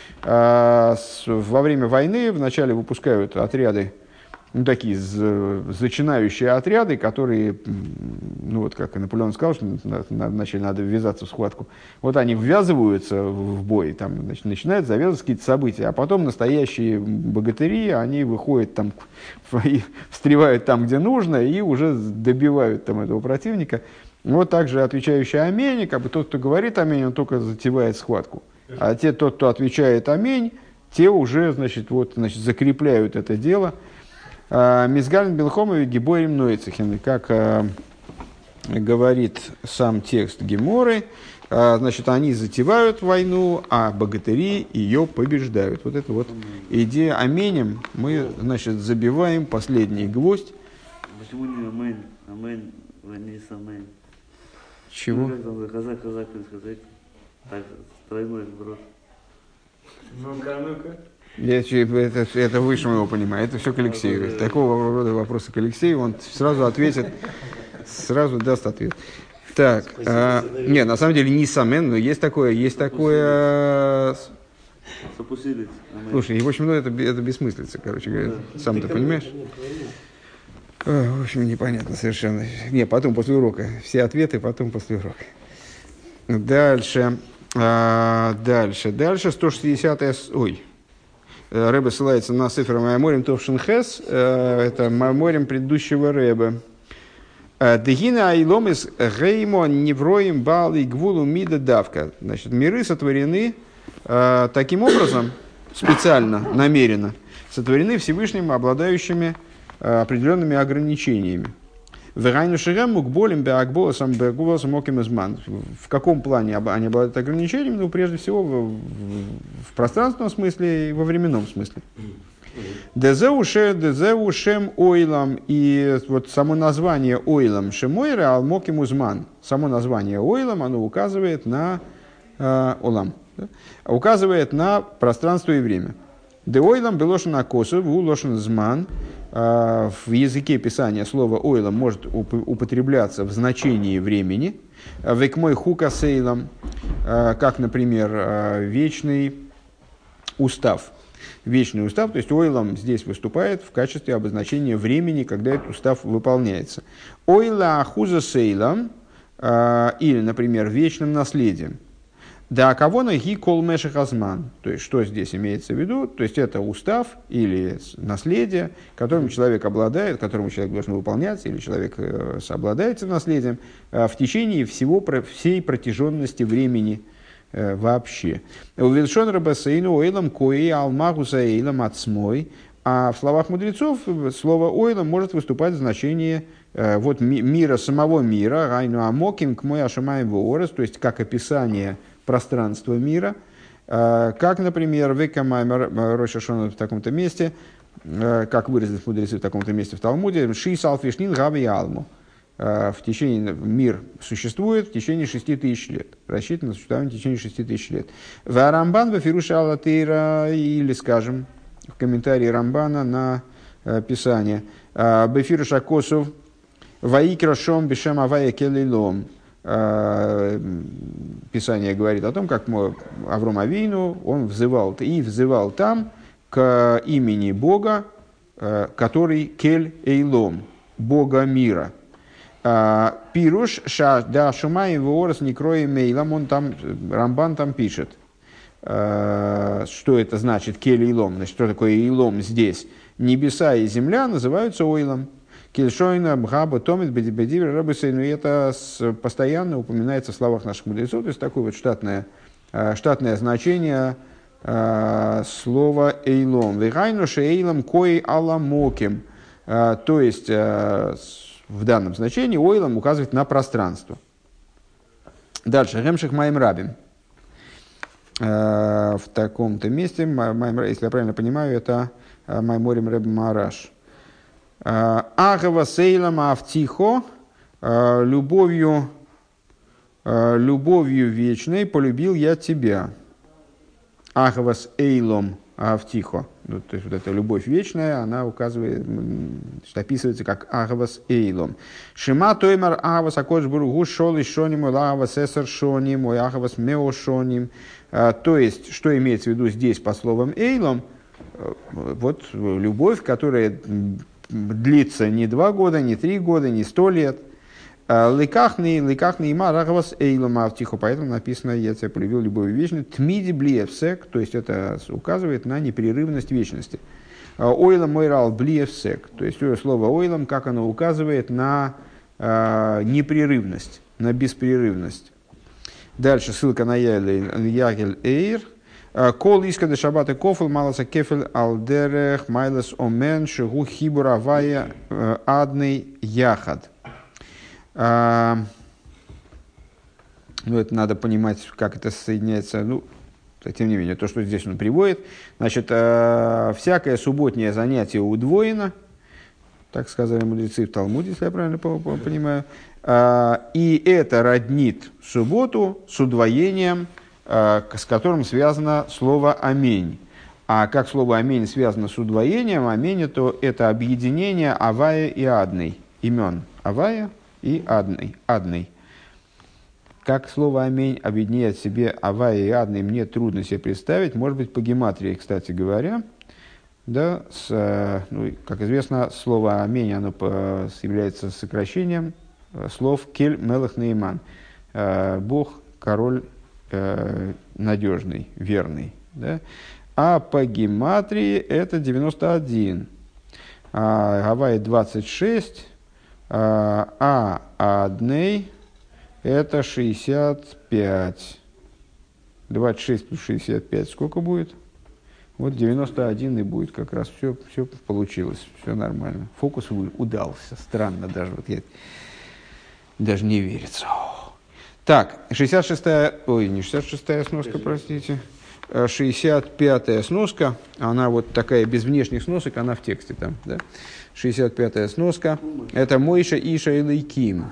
Во время войны вначале выпускают отряды, ну, такие зачинающие отряды, которые, ну вот как Наполеон сказал, что вначале надо ввязаться в схватку. Вот они ввязываются в бой, там, значит, начинают завязывать какие-то события, а потом настоящие богатыри, они выходят там, встревают там, где нужно, и уже добивают там этого противника. Вот также отвечающий аминь, как бы тот, кто говорит аминь, он только затевает схватку. А тот, кто отвечает аминь, те уже, значит, закрепляют это дело. Мизгалин Белхомови Гибоем Нойцехен, как говорит сам текст Геморы, значит, они затевают войну, а богатыри ее побеждают. Вот это вот идея аменем, мы, значит, забиваем последний гвоздь. Почему не амен? Амен, вниз амен. Чего? Ну, как там казак сказать? Так, тройной сброс. Ну-ка. Это выше моего понимания, это все к Алексею. Такого рода вопросы к Алексею, он сразу ответит, сразу даст ответ. Так, нет, на самом деле не самен, но есть такое. Запустились. Слушай, в общем, ну, это бессмыслица, короче говоря, сам ты понимаешь. В общем, непонятно совершенно. Не, потом, после урока. Все ответы потом после урока. Дальше, 160-е... Ой. Рэбе ссылается на Сефер Майморим Товшин Хес, это Майморим предыдущего Рэбе. Дегина айломис геймо невроим бали гвулу мида давка. Значит, миры сотворены таким образом, специально, намеренно, сотворены Всевышним, обладающими определенными ограничениями. В каком плане они обладают ограничениями? Ну, прежде всего, в пространственном смысле и во временном смысле. Дезеушем ойлам, и вот само название ойлам шемойра алмоким узман. Само название ойлам, оно указывает на олам, да? Указывает на пространство и время. Де ойлам белошен акосов, улошен зман. В языке писания слово ойлам может употребляться в значении времени. Векмой хука сейлам, как, например, вечный устав. Вечный устав, то есть ойлам здесь выступает в качестве обозначения времени, когда этот устав выполняется. Ойла ахуза сейлам, или, например, вечным наследием. Да, кого на ги кол мешах азман. То есть, что здесь имеется в виду? То есть, это устав или наследие, которым человек обладает, которому человек должен выполняться, или человек обладает этим наследием в течение всей протяженности времени вообще. Увелшон рабасейну ойлам кои алмагуса эйлам ацмой. А в словах мудрецов слово ойлам может выступать в значении вот, мира, самого мира, гайну амоким к мой ашамаем воорес, то есть, как описание пространство мира, как, например, векамаймер Рош ха-Шана в таком-то месте, как выразились мудрецы в таком-то месте в Талмуде, ши салфишнин гави алму. В течение, мир существует в течение 6000 лет, рассчитано на существование в течение 6000 лет. В Рамбан бафируша алатейра, или, скажем, в комментарии Рамбана на Писание, бафируша косов ваикра шом бешем авая келилом. Писание говорит о том, как Авром Авину, он взывал там к имени Бога, который Кель Эйлом, Бога мира. Пируш да шумай воорос некрой мейлам, он там, Рамбан там пишет, что это значит Кель Эйлом, значит, что такое Эйлом здесь. Небеса и земля называются Ойлом. Кельшойна, Бхаба, Томит, Бедибедибер, Рабысейн, и это постоянно упоминается в словах наших мудрецов, то есть такое вот штатное значение слова «эйлом». «Вегайну шеэйлом кои аламоким», то есть в данном значении «ойлам» указывает на пространство. Дальше, «Гемших маим рабим». В таком-то месте, если я правильно понимаю, это «Майморим рэб Мараш». Агава сейлам автихо, любовью вечной полюбил я тебя. Агавас эйлом автихо. Ну, то есть вот эта любовь вечная, она указывает, описывается как агавас эйлом. Шима тоймар агавас акодж буругу шол и шоним, агавас эсер шоним, агавас мео шоним. То есть, что имеется в виду здесь по словам эйлом? Вот любовь, которая длится не 2 года, не 3 года, не 100 лет. Ликахный има рагавас эйлом автихо. Поэтому написано, я тебя полюбил любовью вечной. Тмиди блиевсек, то есть это указывает на непрерывность вечности. Ойлом мойрал блиевсек, то есть слово ойлом, как оно указывает на непрерывность, на беспрерывность. Дальше ссылка на Ягель Эйр. Кол искады шаббата кофл маласа кефель алдерех майлес омен шигу хибура вая адный яхад. Ну, это надо понимать, как это соединяется. Ну, тем не менее, то, что здесь он приводит. Значит, всякое субботнее занятие удвоено, так сказали мудрецы в Талмуде, если я правильно понимаю. И это роднит субботу с удвоением, с которым связано слово «аминь». А как слово «аминь» связано с удвоением, «аминь» это объединение «авая» и «адной» имен «авая» и «адной». Как слово «аминь» объединяет в себе «авая» и «адной», мне трудно себе представить. Может быть, по гематрии, кстати говоря. Да, ну, как известно, слово «аминь» оно является сокращением слов «кель мелech нейман». Бог, король надежный, верный. Да? А по гематрии это 91. Гавайи 26. А адней это 65. 26 плюс 65 сколько будет? Вот 91 и будет как раз. Все получилось, все нормально. Фокус удался. Странно даже. Вот я даже не верится. Так, 66-я, ой, не 66-я сноска, простите. 65-я сноска, она вот такая без внешних сносок, она в тексте там, да? 65-я сноска, это Мойша Иша и Лейким.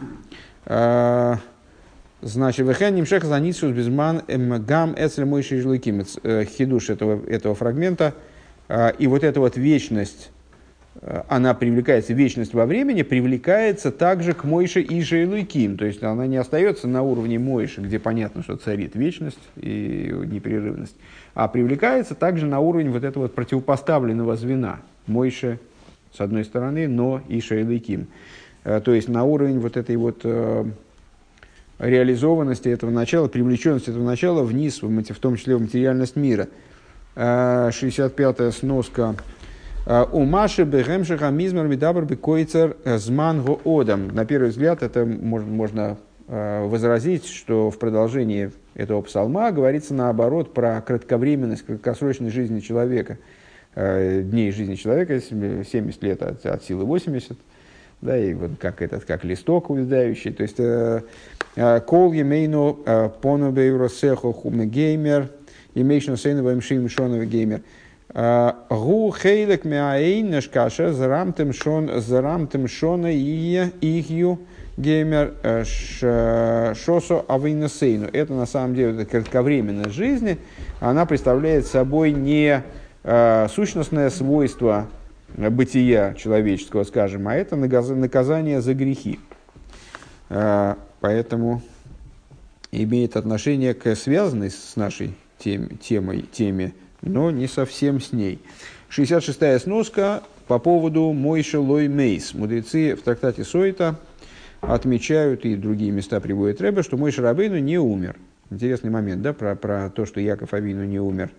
Значит, «Вэхэн нимшех заницус безман гам эцле Мойша и Лейким». Хидуш этого фрагмента. И вот эта вот вечность, она привлекается, вечность во времени привлекается также к Мойше Иша и Лейким. То есть она не остается на уровне Мойши, где понятно, что царит вечность и непрерывность, а привлекается также на уровень вот этого вот противопоставленного звена. Мойше с одной стороны, но Иша и Лейким. То есть на уровень вот этой вот реализованности этого начала, привлеченности этого начала вниз, в том числе в материальность мира. 65-я сноска. У Маши Бегемшиха Мизмар Мидабр Бекойцер Зман Гоодам. На первый взгляд это можно возразить, что в продолжении этого псалма говорится наоборот про кратковременность, краткосрочной жизни человека. Дней жизни человека 70 лет от силы 80. Да, и вот как листок увядающий. То есть Кол Емейну Понобейросехо Хумегеймер Емейшну Сейновым Шим Шоновый Геймер. Гу хейлек мяэйн нешкаша зарамтем шона и ихью геймер шосо авейнасейну. Это на самом деле кратковременность жизни. Она представляет собой не сущностное свойство бытия человеческого, скажем, а это наказание за грехи. Поэтому имеет отношение к связанной с нашей теме, но не совсем с ней. 66-я сноска по поводу Мойша Лой Мейс. Мудрецы в трактате Сойта отмечают, и другие места приводят Ребе, что Мойша Рабейну не умер. Интересный момент, да, про то, что Яков Авину не умер.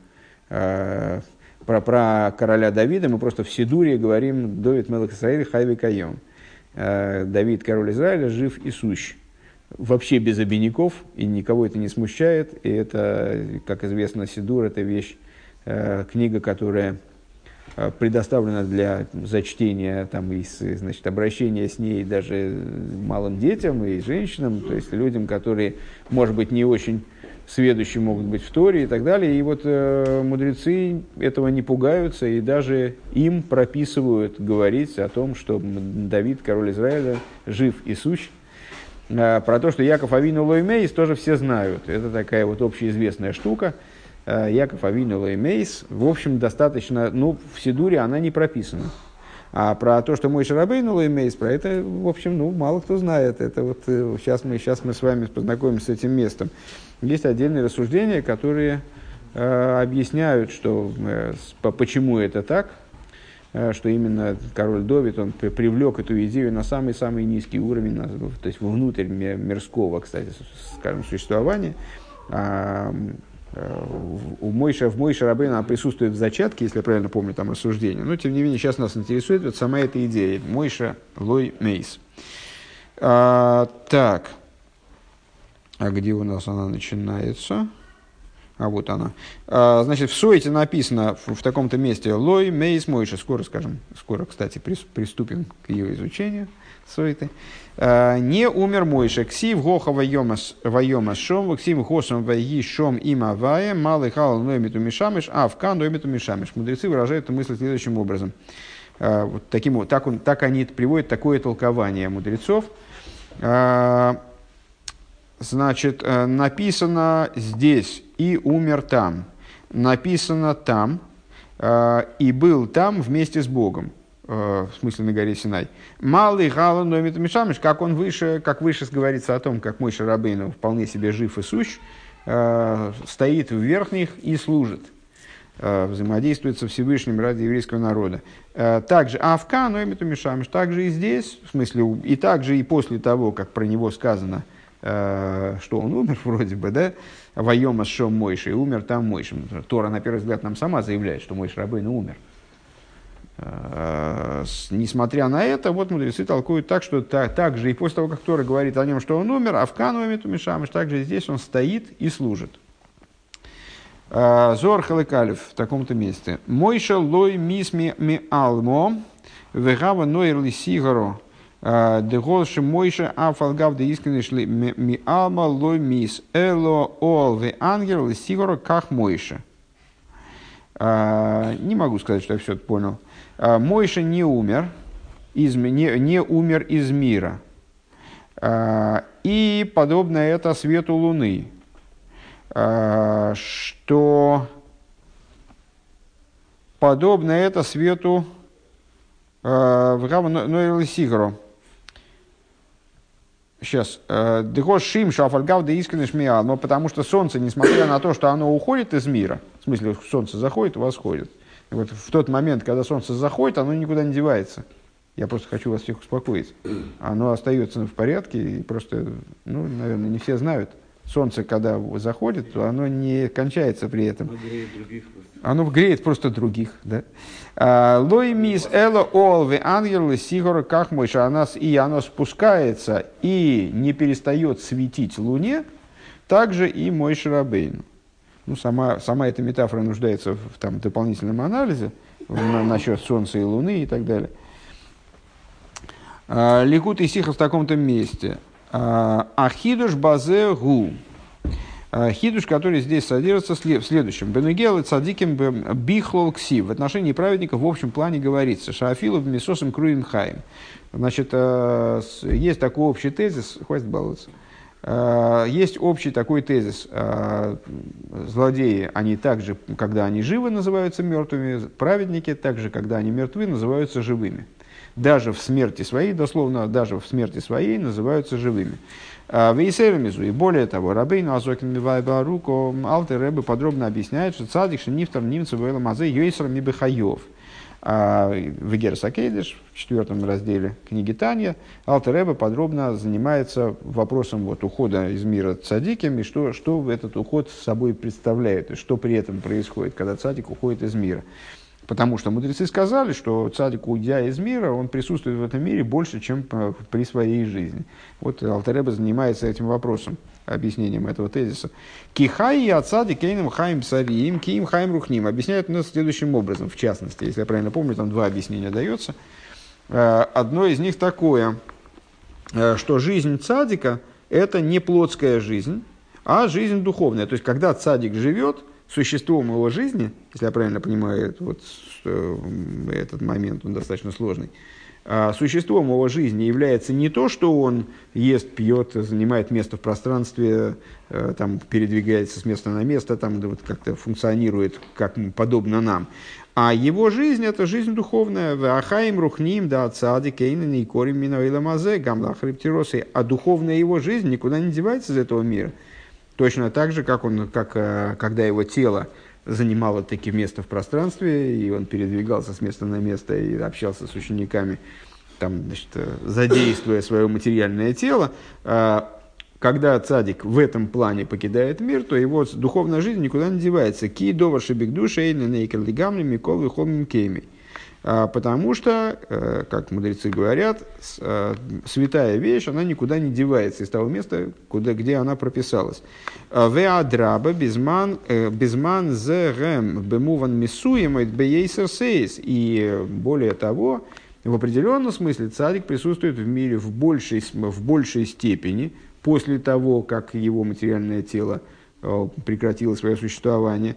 Про короля Давида мы просто в Сидуре говорим «Довид мелech Исраэль хайве кайом». Давид, король Израиля, жив и сущ. Вообще без обиняков, и никого это не смущает. И это, как известно, Сидур – это вещь, книга, которая предоставлена для зачтения там, и значит, обращения с ней даже малым детям и женщинам, то есть людям, которые, может быть, не очень сведущие могут быть в Торе и так далее. И вот мудрецы этого не пугаются и даже им прописывают говорить о том, что Давид, король Израиля, жив и сущ. Про то, что Яков Авину Лой Мейс, тоже все знают. Это такая вот общеизвестная штука. Яков Авину Лой Мейс, в общем, достаточно, ну, в Сидуре она не прописана. А про то, что Моше Рабейну Лой Мейс, про это, в общем, ну, мало кто знает. Это вот сейчас мы с вами познакомимся с этим местом. Есть отдельные рассуждения, которые объясняют, что, почему это так, что именно король Давид, он привлек эту идею на самый-самый низкий уровень, то есть внутрь мирского, кстати, скажем, существования. В Моше Рабейну она присутствует в зачатке, если я правильно помню там рассуждение, но тем не менее сейчас нас интересует вот сама эта идея Моше Лой Мейс. Так, а где у нас она начинается? А вот она. Значит, в Сойте написано в таком-то месте Лой Мейс Моше. Скоро, кстати, приступим к ее изучению Сойты. Не умер Мойше. Ксив гоха вайомас шом, ксив госом вайги шом има вае, малый хал ноймиту мишамиш, а вка ноймиту мишамиш. Мудрецы выражают эту мысль следующим образом. Вот так они приводят такое толкование мудрецов. Значит, написано здесь «и умер там». Написано там «и был там вместе с Богом». В смысле на горе Синай. Малый Гала Номит Мишамиш, как выше говорится о том, как Моше Рабейну вполне себе жив и сущ, стоит в верхних и служит, взаимодействует со Всевышним ради еврейского народа. Также Авка Номит Мишамиш, также и здесь, в смысле, и также и после того, как про него сказано, что он умер вроде бы, да, Вайома Шом Мойше, и умер там Мойше. Тора, на первый взгляд, нам сама заявляет, что Моше Рабейну умер. Несмотря на это, вот мудрецы толкуют так, что так же и после того, как Тора говорит о нем, что он умер, а в Кануаме Тумишамыш, также и здесь он стоит и служит. Зор Халыкалев в таком-то месте. Мойша лой мисми ми алмо, вегава нойрли сигаро, деголши Мойша афалгав де искренешли ми алма лой мис, эло ол ве ангел ли сигаро ках Мойша. Не могу сказать, что я все это понял. Мойша не умер из мира. И подобно это свету луны. Что подобно это свету Сигаро. Сейчас. Дегош Шим Шафальгав да искренне шмиал. Но потому что солнце, несмотря на то, что оно уходит из мира, в смысле, солнце заходит и восходит. Вот в тот момент, когда солнце заходит, оно никуда не девается. Я просто хочу вас всех успокоить. Оно остается в порядке, и просто, наверное, не все знают. Солнце, когда заходит, то оно не кончается при этом. Оно греет просто других. Лой мис эло олве ангелы сигора как Мойша. Оно спускается и не перестает светить луне, также и Моше Рабейну. Сама эта метафора нуждается в дополнительном анализе насчет Солнца и Луны и так далее. Ликут и Сиха в таком-то месте. Ахидуш базе гу. Хидуш, который здесь содержится в следующем. Бенугел и цадиким бихлол ксив. В отношении праведников в общем плане говорится. Шаафилов мисосом круим хаим. Значит, есть такой общий тезис. Хватит баловаться. Есть общий такой тезис. Злодеи, они также, когда они живы, называются мертвыми. Праведники, также, когда они мертвы, называются живыми. Даже в смерти своей, дословно, даже в смерти своей называются живыми. Вейсерамизу. И более того, Рабейну Азокин Мивайба Руко Алтер Ребе подробно объясняет, что цадик шенифтар нимца вэлла мазе йойсер мибехайов. В Герсакейдеш, в 4 разделе книги Танья, Алтер Ребе подробно занимается вопросом ухода из мира цадиком и что этот уход собой представляет, и что при этом происходит, когда цадик уходит из мира. Потому что мудрецы сказали, что цадик, уйдя из мира, он присутствует в этом мире больше, чем при своей жизни. Вот Алтер Ребе занимается этим вопросом. объяснением этого тезиса. Кихай и отсады кейном хаим сарим, киим хаим рухним. Объясняют нас следующим образом, в частности, если я правильно помню, там два объяснения дается. Одно из них такое, что жизнь цадика – это не плотская жизнь, а жизнь духовная. То есть, когда цадик живет, существом его жизни, если я правильно понимаю, вот, этот момент, он достаточно сложный, существом его жизни является не то, что он ест, пьет, занимает место в пространстве, там, передвигается с места на место, там, вот, как-то функционирует как подобно нам, а его жизнь – это жизнь духовная. «Вахаим рухним да цади кейнен и корим миноила мазе гамла хриптиросы». А духовная его жизнь никуда не девается из этого мира. Точно так же, как когда его тело занимало таки место в пространстве, и он передвигался с места на место и общался с учениками, там, значит, задействуя свое материальное тело. Когда цадик в этом плане покидает мир, то его духовная жизнь никуда не девается. Ки довар шебек душа эйна нейкер лигамли микол вихомим кейми. Потому что, как мудрецы говорят, святая вещь, она никуда не девается из того места, где она прописалась. Веадраба безман зэгэм бэмуван мисуемайт бэйсэр сейс. И более того, в определенном смысле цадик присутствует в мире в большей степени, после того, как его материальное тело прекратило свое существование.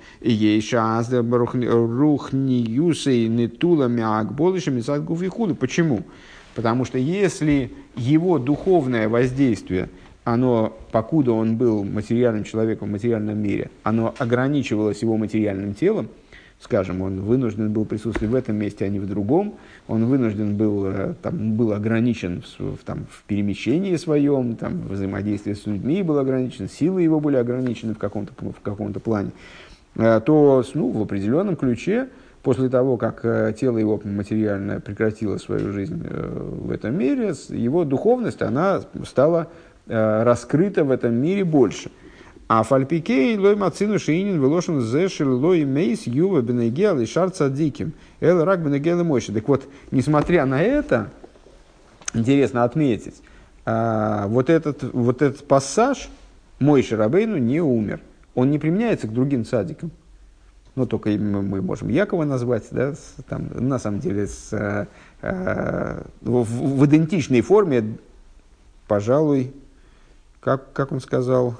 Почему? Потому что если его духовное воздействие, оно, покуда он был материальным человеком в материальном мире, оно ограничивалось его материальным телом, скажем, он вынужден был присутствовать в этом месте, а не в другом, он вынужден был ограничен в перемещении своем, там, взаимодействие с людьми был ограничен, силы его были ограничены в каком-то плане, то в определенном ключе, после того, как тело его материальное прекратило свою жизнь в этом мире, его духовность, она стала раскрыта в этом мире больше. А фальпикей лой мацину шиинин велошен зешил лой мейс юва бенегел и шар цадиким эл рак бенегел и мойши. Так вот, несмотря на это, интересно отметить, вот этот пассаж Мойше Рабейну не умер. Он не применяется к другим цадикам. Ну, только мы можем Якова назвать, да, там, на самом деле, в идентичной форме, пожалуй, как он сказал,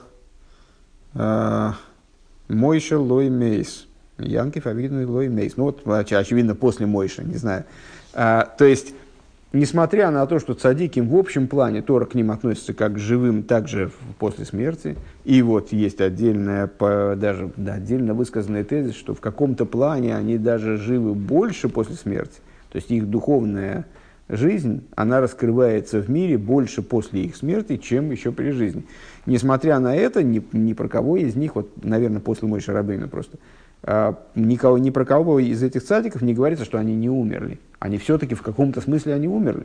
Мойша лой мейс. Янкев Авидну лой мейс. Ну вот, очевидно, после Мойша, не знаю. То есть, несмотря на то, что цадиким в общем плане Тора к ним относится как к живым, так же после смерти, и вот есть отдельно высказанный тезис, что в каком-то плане они даже живы больше после смерти, то есть их духовная жизнь, она раскрывается в мире больше после их смерти, чем еще при жизни. Несмотря на это, ни про кого из них, вот, наверное, после Мойше Рабейну просто, ни про кого из этих цадиков не говорится, что они не умерли. Они все-таки в каком-то смысле они умерли.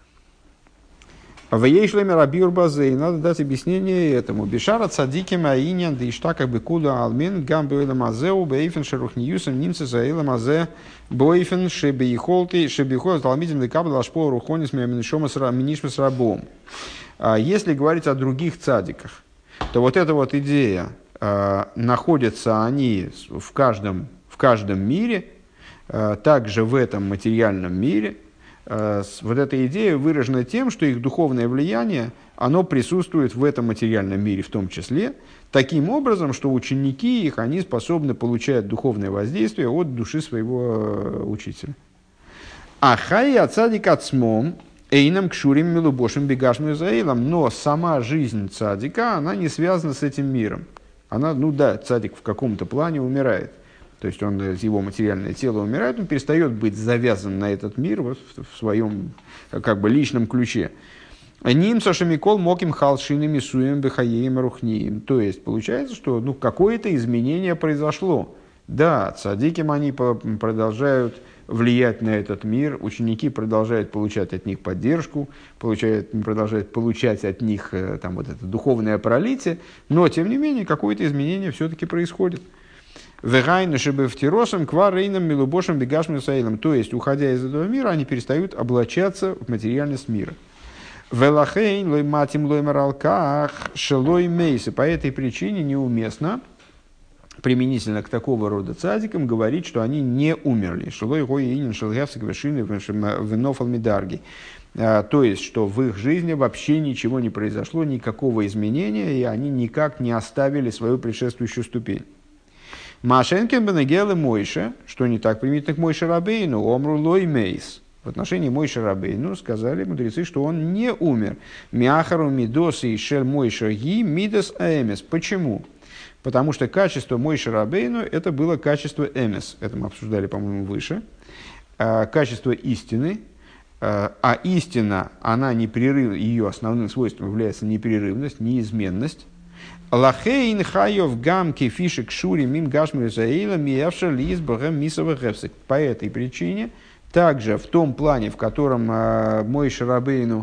В Ейшлеме Рабиур Базей надо дать объяснение этому. Бишара цадиким аинян да иштака бекуда алмен гам бейлам мазеу бейфен шерухниюсом нимцы заилам азе бойфен шебейхолты шебейхол талмидин лекабл ашпо рухонис минишмас рабом. Если говорить о других цадиках, то вот эта вот идея, находятся они в каждом мире, также в этом материальном мире. Вот эта идея выражена тем, что их духовное влияние, оно присутствует в этом материальном мире в том числе, таким образом, что ученики их, они способны получать духовное воздействие от души своего учителя. Ахай ацадик ацмом эйном кшурим милубошим бегашму заилом, но сама жизнь цадика, она не связана с этим миром. Она, цадик в каком-то плане умирает. То есть его материальное тело умирает, он перестает быть завязан на этот мир вот, в своем личном ключе. Ним сашамикол моким халшинами суем бехаеем рухнием. То есть получается, что какое-то изменение произошло. Да, цадиким они продолжают влиять на этот мир, ученики продолжают получать от них поддержку, продолжают получать от них вот это духовное пролитие, но тем не менее какое-то изменение все-таки происходит. То есть, уходя из этого мира, они перестают облачаться в материальность мира. Велахейн лой матим лой маралках шелой мейсы. По этой причине неуместно применительно к такого рода цадикам говорить, что они не умерли. Шелой гоинин шелгявсик вершины венофал медарги. То есть, что в их жизни вообще ничего не произошло, никакого изменения, и они никак не оставили свою предшествующую ступень. Машенкен бенегелы Мойше, что не так применительно к Мойше Рабейну, омру лой мейс. В отношении Мойше Рабейну сказали мудрецы, что он не умер. Мяхару мидос и шель Мойше ги мидос эмес. Почему? Потому что качество Мойше Рабейну это было качество эмес. Это мы обсуждали, по-моему, выше. Качество истины. А истина, она непрерывна, ее основным свойством является непрерывность, неизменность. Лахейн хайов гамки фишек шури мим гашмир заэйла миявша лиз брэм мисова гэвсик. По этой причине, также в том плане, в котором Мойше Рабейну...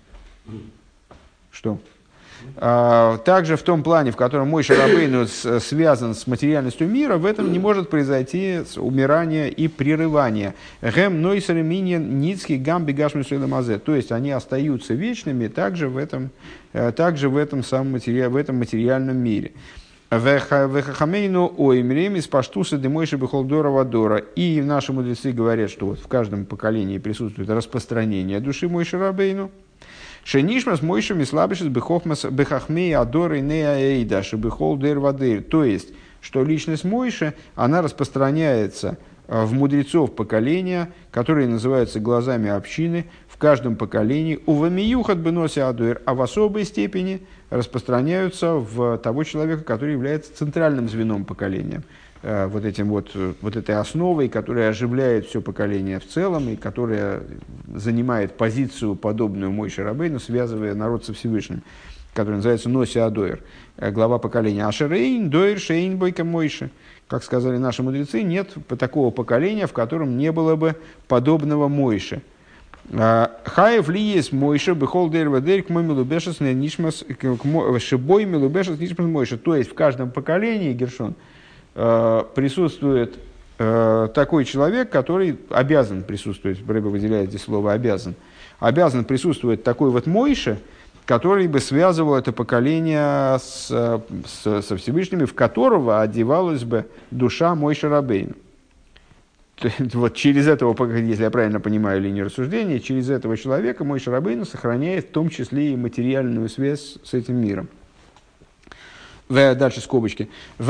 Что? Также в том плане, в котором Мойше Рабейну связан с материальностью мира, в этом не может произойти умирание и прерывание. Гэм нойсер миньен ницкий гамби гашмир суэламазе. То есть они остаются вечными также в этом самом материальном мире. Вехахамейну оймрем из паштуса демойши бихолдора вадора. И наши мудрецы говорят, что вот в каждом поколении присутствует распространение души Мойше Рабейну. Шенишмас Мойше мислабишес бехахмей адоры неаэйда шебихол дер вадер. То есть, что личность Мойше, она распространяется в мудрецов поколения, которые называются глазами общины, в каждом поколении, увамиюхат беноси адуэр, а в особой степени распространяются в того человека, который является центральным звеном поколения. Вот этой основой, которая оживляет все поколение в целом и которая занимает позицию, подобную Мойше Рабейну, связывая народ со Всевышним, который называется Носи Адоэр, глава поколения. Ашерейн, Доэр, Шейн, Бойка Мойше. Как сказали наши мудрецы, нет такого поколения, в котором не было бы подобного Мойше. Хаев ли есть Мойше, бехол дер вадер, к мой милубешес нишмас, к шибой милубешес нишмас Мойше. То есть в каждом поколении, Гершон, присутствует такой человек, который обязан присутствовать, Рэбе выделяет здесь слово «обязан», обязан присутствовать такой вот Мойше, который бы связывал это поколение со Всевышними, в которого одевалась бы душа Мойше Рабейну. Вот через этого, если я правильно понимаю линию рассуждения, через этого человека Мойше Рабейну сохраняет в том числе и материальную связь с этим миром. Дальше скобочки.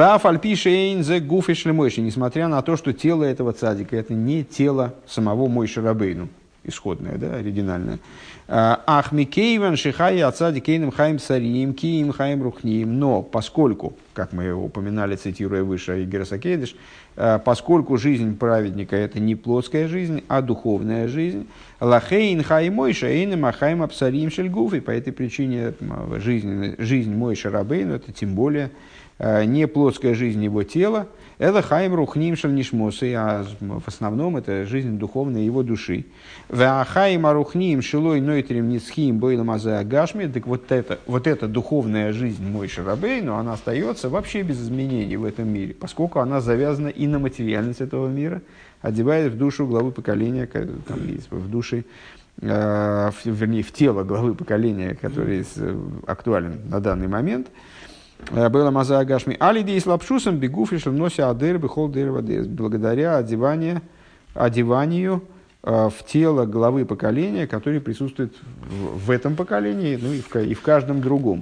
Несмотря на то, что тело этого цадика это не тело самого Мойше Рабейну, исходное, да, оригинальное. Ахмикейван шихая цадик кейным хаим сарим киим хаим рухним. Но поскольку, как мы упоминали, цитируя выше Игераса Кейдыш, поскольку жизнь праведника это не плотская жизнь, а духовная жизнь, лахейн хаим Мойше эйным ахаим абсарим шельгуфи. По этой причине жизнь Мойше Рабейну это тем более не плотская жизнь его тела, это хаим рухним шельнишмосы, а в основном это жизнь духовная его души. Веахаим арухним шилой нойтрим ницхим бойлам азагашми. Так вот эта духовная жизнь Мойше Рабейну, она остается вообще без изменений в этом мире, поскольку она завязана и на материальность этого мира, одевает в душу главы поколения, там есть, в души, вернее, в тело главы поколения, который актуален на данный момент. Было маза агашми алидей с лапшусом бегуфишем нося адер бихол дервадес, благодаря одеванию в тело главы поколения, который присутствует в этом поколении, ну и в каждом другом.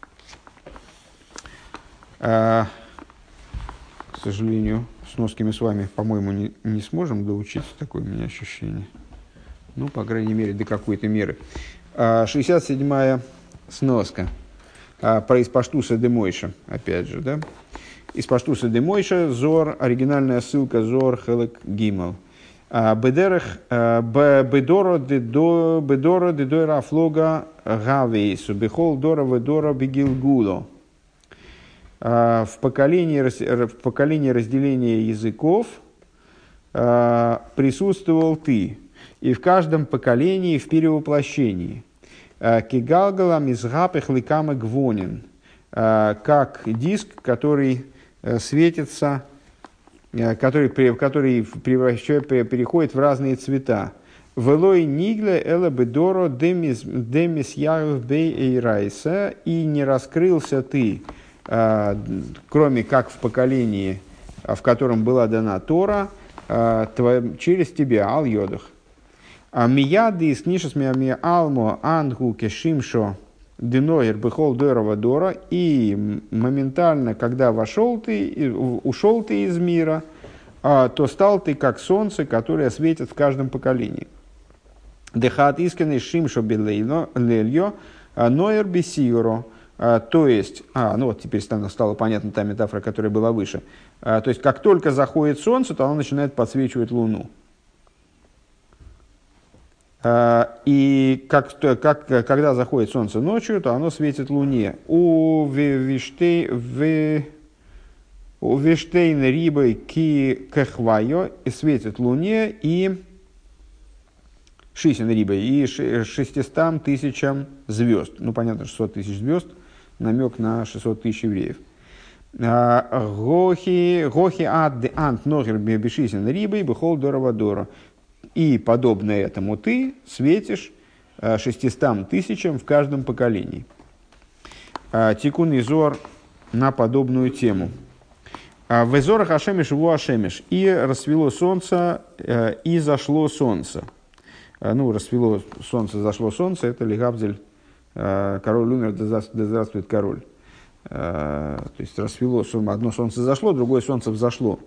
К сожалению, с носками с вами, по-моему, не сможем доучиться, такое у меня ощущение. Ну, по крайней мере, до какой-то меры. 67-я сноска. Про Испаштуса де Мойше, опять же, да? Испаштуса де Мойше, Зор, оригинальная ссылка Зор Хелек Гимел. Бедорах бедоро де дойра флога гавейсу бехол дора ведора бегилгуло. В поколении разделения языков присутствовал ты, и в каждом поколении в перевоплощении. Кигалгала мизгапех ликама гвонин, как диск, который светится, который переходит в разные цвета. Велой нигле эла бедоро демис яров бей эйрайса, и не раскрылся ты, кроме как в поколении, в котором была дана Тора, через тебя, ал йодах. А мияды снишес мия алмо ангу кешимшо диноер бехол дорова дора, и моментально, когда ушел ты из мира, то стал ты как солнце, которое светит в каждом поколении. Дехат искенный шимшо белельо ноер бесиро. То есть, ну вот теперь стала понятна та метафора, которая была выше. То есть, как только заходит солнце, то оно начинает подсвечивать луну. И когда заходит солнце ночью, то оно светит луне. У виштейн рибой ки кехвайо, и светит луне, и шисин рибой, и 600 тысячам звезд. Ну, понятно, 600 тысяч звезд, намек на 600 тысяч евреев. Гохи ад ант ногер бешисин рибой бехол дорова дора. И, подобно этому, ты светишь 600 тысячам в каждом поколении. Тикун изор на подобную тему. В изорах ашемиш ву ашемиш. И расцвело солнце, и зашло солнце. Ну, расцвело солнце, зашло солнце. Это лигабзель, король умер, да здравствует король. То есть расцвело, одно солнце зашло, другое солнце взошло.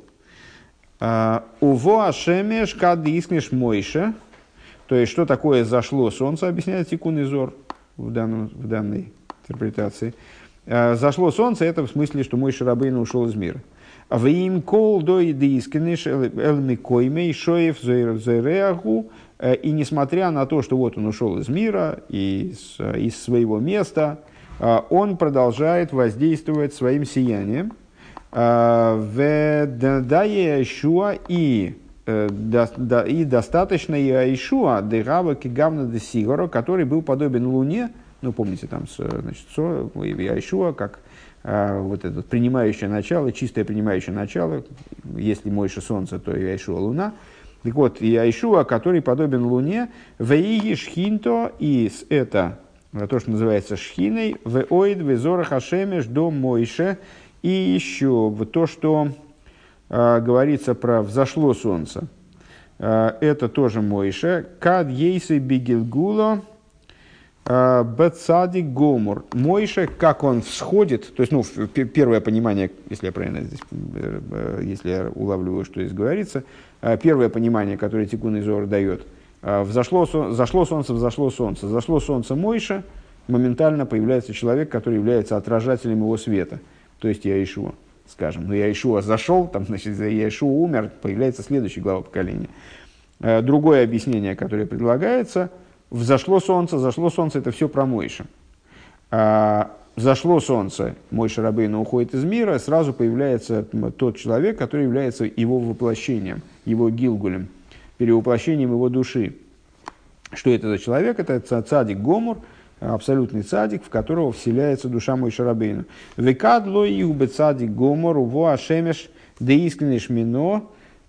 Уво ашемеш кады искнеш мойше. То есть, что такое зашло солнце, объясняет Тикун изор в данной интерпретации. Зашло солнце, это в смысле, что Мойше Рабейну ушел из мира. В им кол до иды искнеш элмикоймей шоев зойреаху. И несмотря на то, что вот он ушел из мира, из своего места, он продолжает воздействовать своим сиянием. И достаточно Иешуа дерава кигавна де сигоро, который был подобен Луне. Ну, помните, там Иешуа как вот это принимающее начало, чистое принимающее начало. Если Мойше солнце, то Иешуа луна. Так вот, Иешуа, который подобен Луне, веиги шхинто, и это то, что называется шхиной, веоид везорах ашемеш до Мойше. И еще то, что говорится про «взошло солнце», это тоже Мойше. «Кад ейсы бигилгуло бацади гомур». Мойше, как он всходит, то есть, ну, первое понимание, если я правильно здесь, если я улавливаю, что здесь говорится, первое понимание, которое Тикун изор дает, зашло солнце, взошло солнце. Зашло солнце Мойше, моментально появляется человек, который является отражателем его света. То есть Иешуа, скажем. Но Иешуа зашел, там, значит, Иешуа умер, появляется следующая глава поколения. Другое объяснение, которое предлагается, взошло солнце, зашло солнце, это все про Мойше. Зашло солнце, Мойше Рабейну уходит из мира, сразу появляется тот человек, который является его воплощением, его гилгулем, перевоплощением его души. Что это за человек? Это цадик Гомур, абсолютный цадик, в которого вселяется душа Мойше Рабейну. Векадло юбе цадик Гомор уво ашемеш деискнеш мино.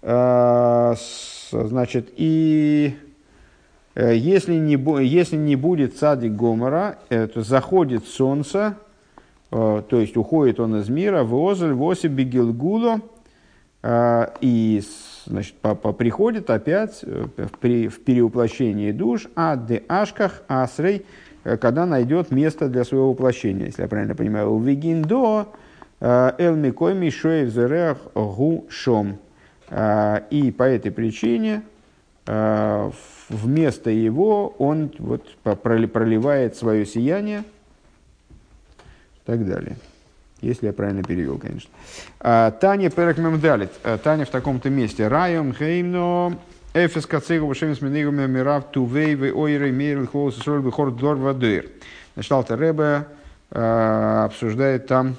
Значит, и если не будет цадик Гомора, то заходит солнце, то есть уходит он из мира, возль воси бигилгуло, и, значит, приходит опять в перевоплощении душ, а де ашках асрей, когда найдет место для своего воплощения, если я правильно понимаю. «Увигиндо элмикойми шоев зереах гу шом». И по этой причине вместо его он вот проливает свое сияние и так далее. Если я правильно перевел, конечно. Таня перек мемдалит. Таня в таком-то месте. Райом хеймно эфес кацегу вашем сменигуме мирав тувей ве ойрей мейрл холос соль бихор дор вадыр. Значит, Алтер Ребе обсуждает там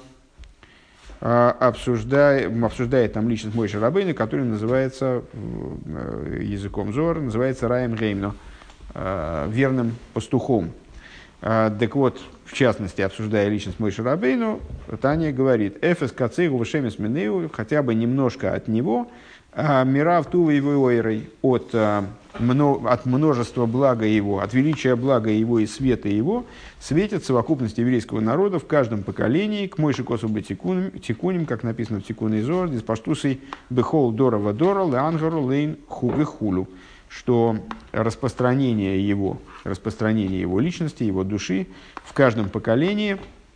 личность Мойше Рабейну, который называется языком Зоар, называется Раем Геймно, верным пастухом. Так вот, в частности, обсуждая личность Мойше Рабейну, Таня говорит: «Эфес кацегу вашем сменигуме», хотя бы немножко от него, мирав тувей ве ойрей, от от множества блага его, от величия блага его и света его, светит совокупность еврейского народа в каждом поколении, к Мойше Косу Тикуним, как написано в Тикуне Зор, диспаштусой бехол дора вадора леангару лейн хуге хулю, что распространение его личности, его души в каждом поколении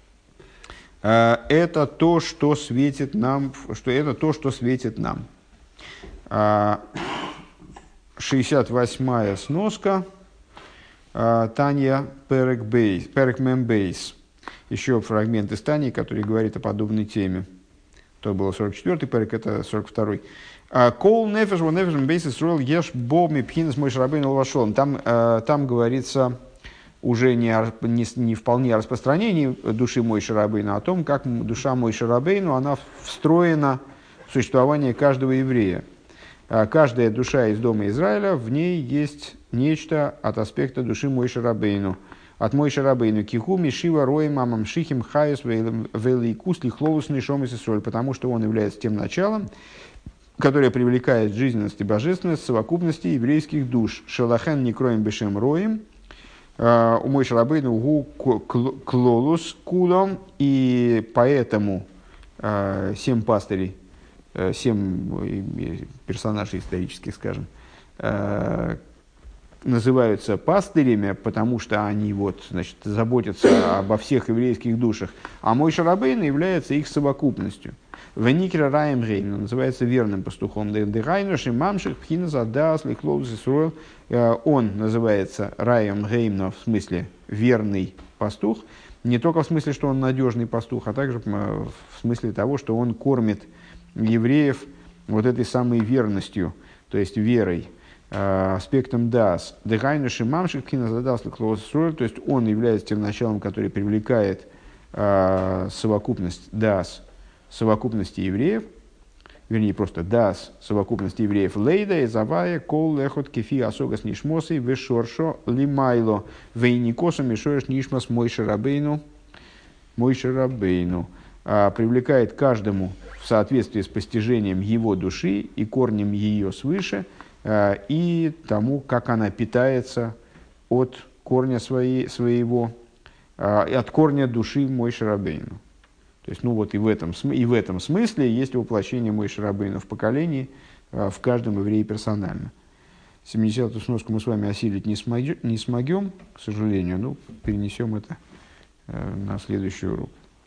это то, что светит нам, 68-я сноска, Таня Перек Мембейс. Еще фрагмент из Тани, который говорит о подобной теме. То было 44-й перек, это 42-й. Кол нефеш во нефеш мембейс Исруэл еш бо мипхинес Мойше Рабейну лавашолом. Там говорится уже не вполне о распространении души Мойше Рабейну, а о том, как душа Мойше Рабейну, она встроена в существование каждого еврея. Каждая душа из дома Израиля, в ней есть нечто от аспекта души Мойше Рабейну. От Мойше Рабейну киху мишива роем амам шихим хайус вейликус лихловус нишом и сесоль, потому что он является тем началом, которое привлекает жизненность и божественность совокупности еврейских душ. Шелахен никроем бешем роем, у Мойше Рабейну гу клолус кулом, и поэтому 7 пастырей, 7 персонажей исторических, скажем, называются пастырями, потому что они заботятся обо всех еврейских душах, а Мойше Рабейну является их совокупностью. Веникера Раем Гейм называется верным пастухом. Он называется Раем Гейм, в смысле верный пастух, не только в смысле, что он надежный пастух, а также в смысле того, что он кормит евреев вот этой самой верностью, то есть верой, аспектом дас. То есть он является тем началом, который привлекает совокупность дас, совокупности евреев, вернее просто дас, совокупности евреев лейда и завая кол лехот кефи асогас нишмосы вешоршо лимайло вейникосу мишоеш нишмас Мойше Рабейну, привлекает каждому в соответствии с постижением его души и корнем ее свыше, и тому, как она питается от корня своего, от корня души Мойше Рабейну. То есть, и в этом смысле есть воплощение Мойше Рабейну в поколении, в каждом еврее персонально. 70-ю сноску мы с вами осилить не смогем, к сожалению, перенесем это на следующий урок.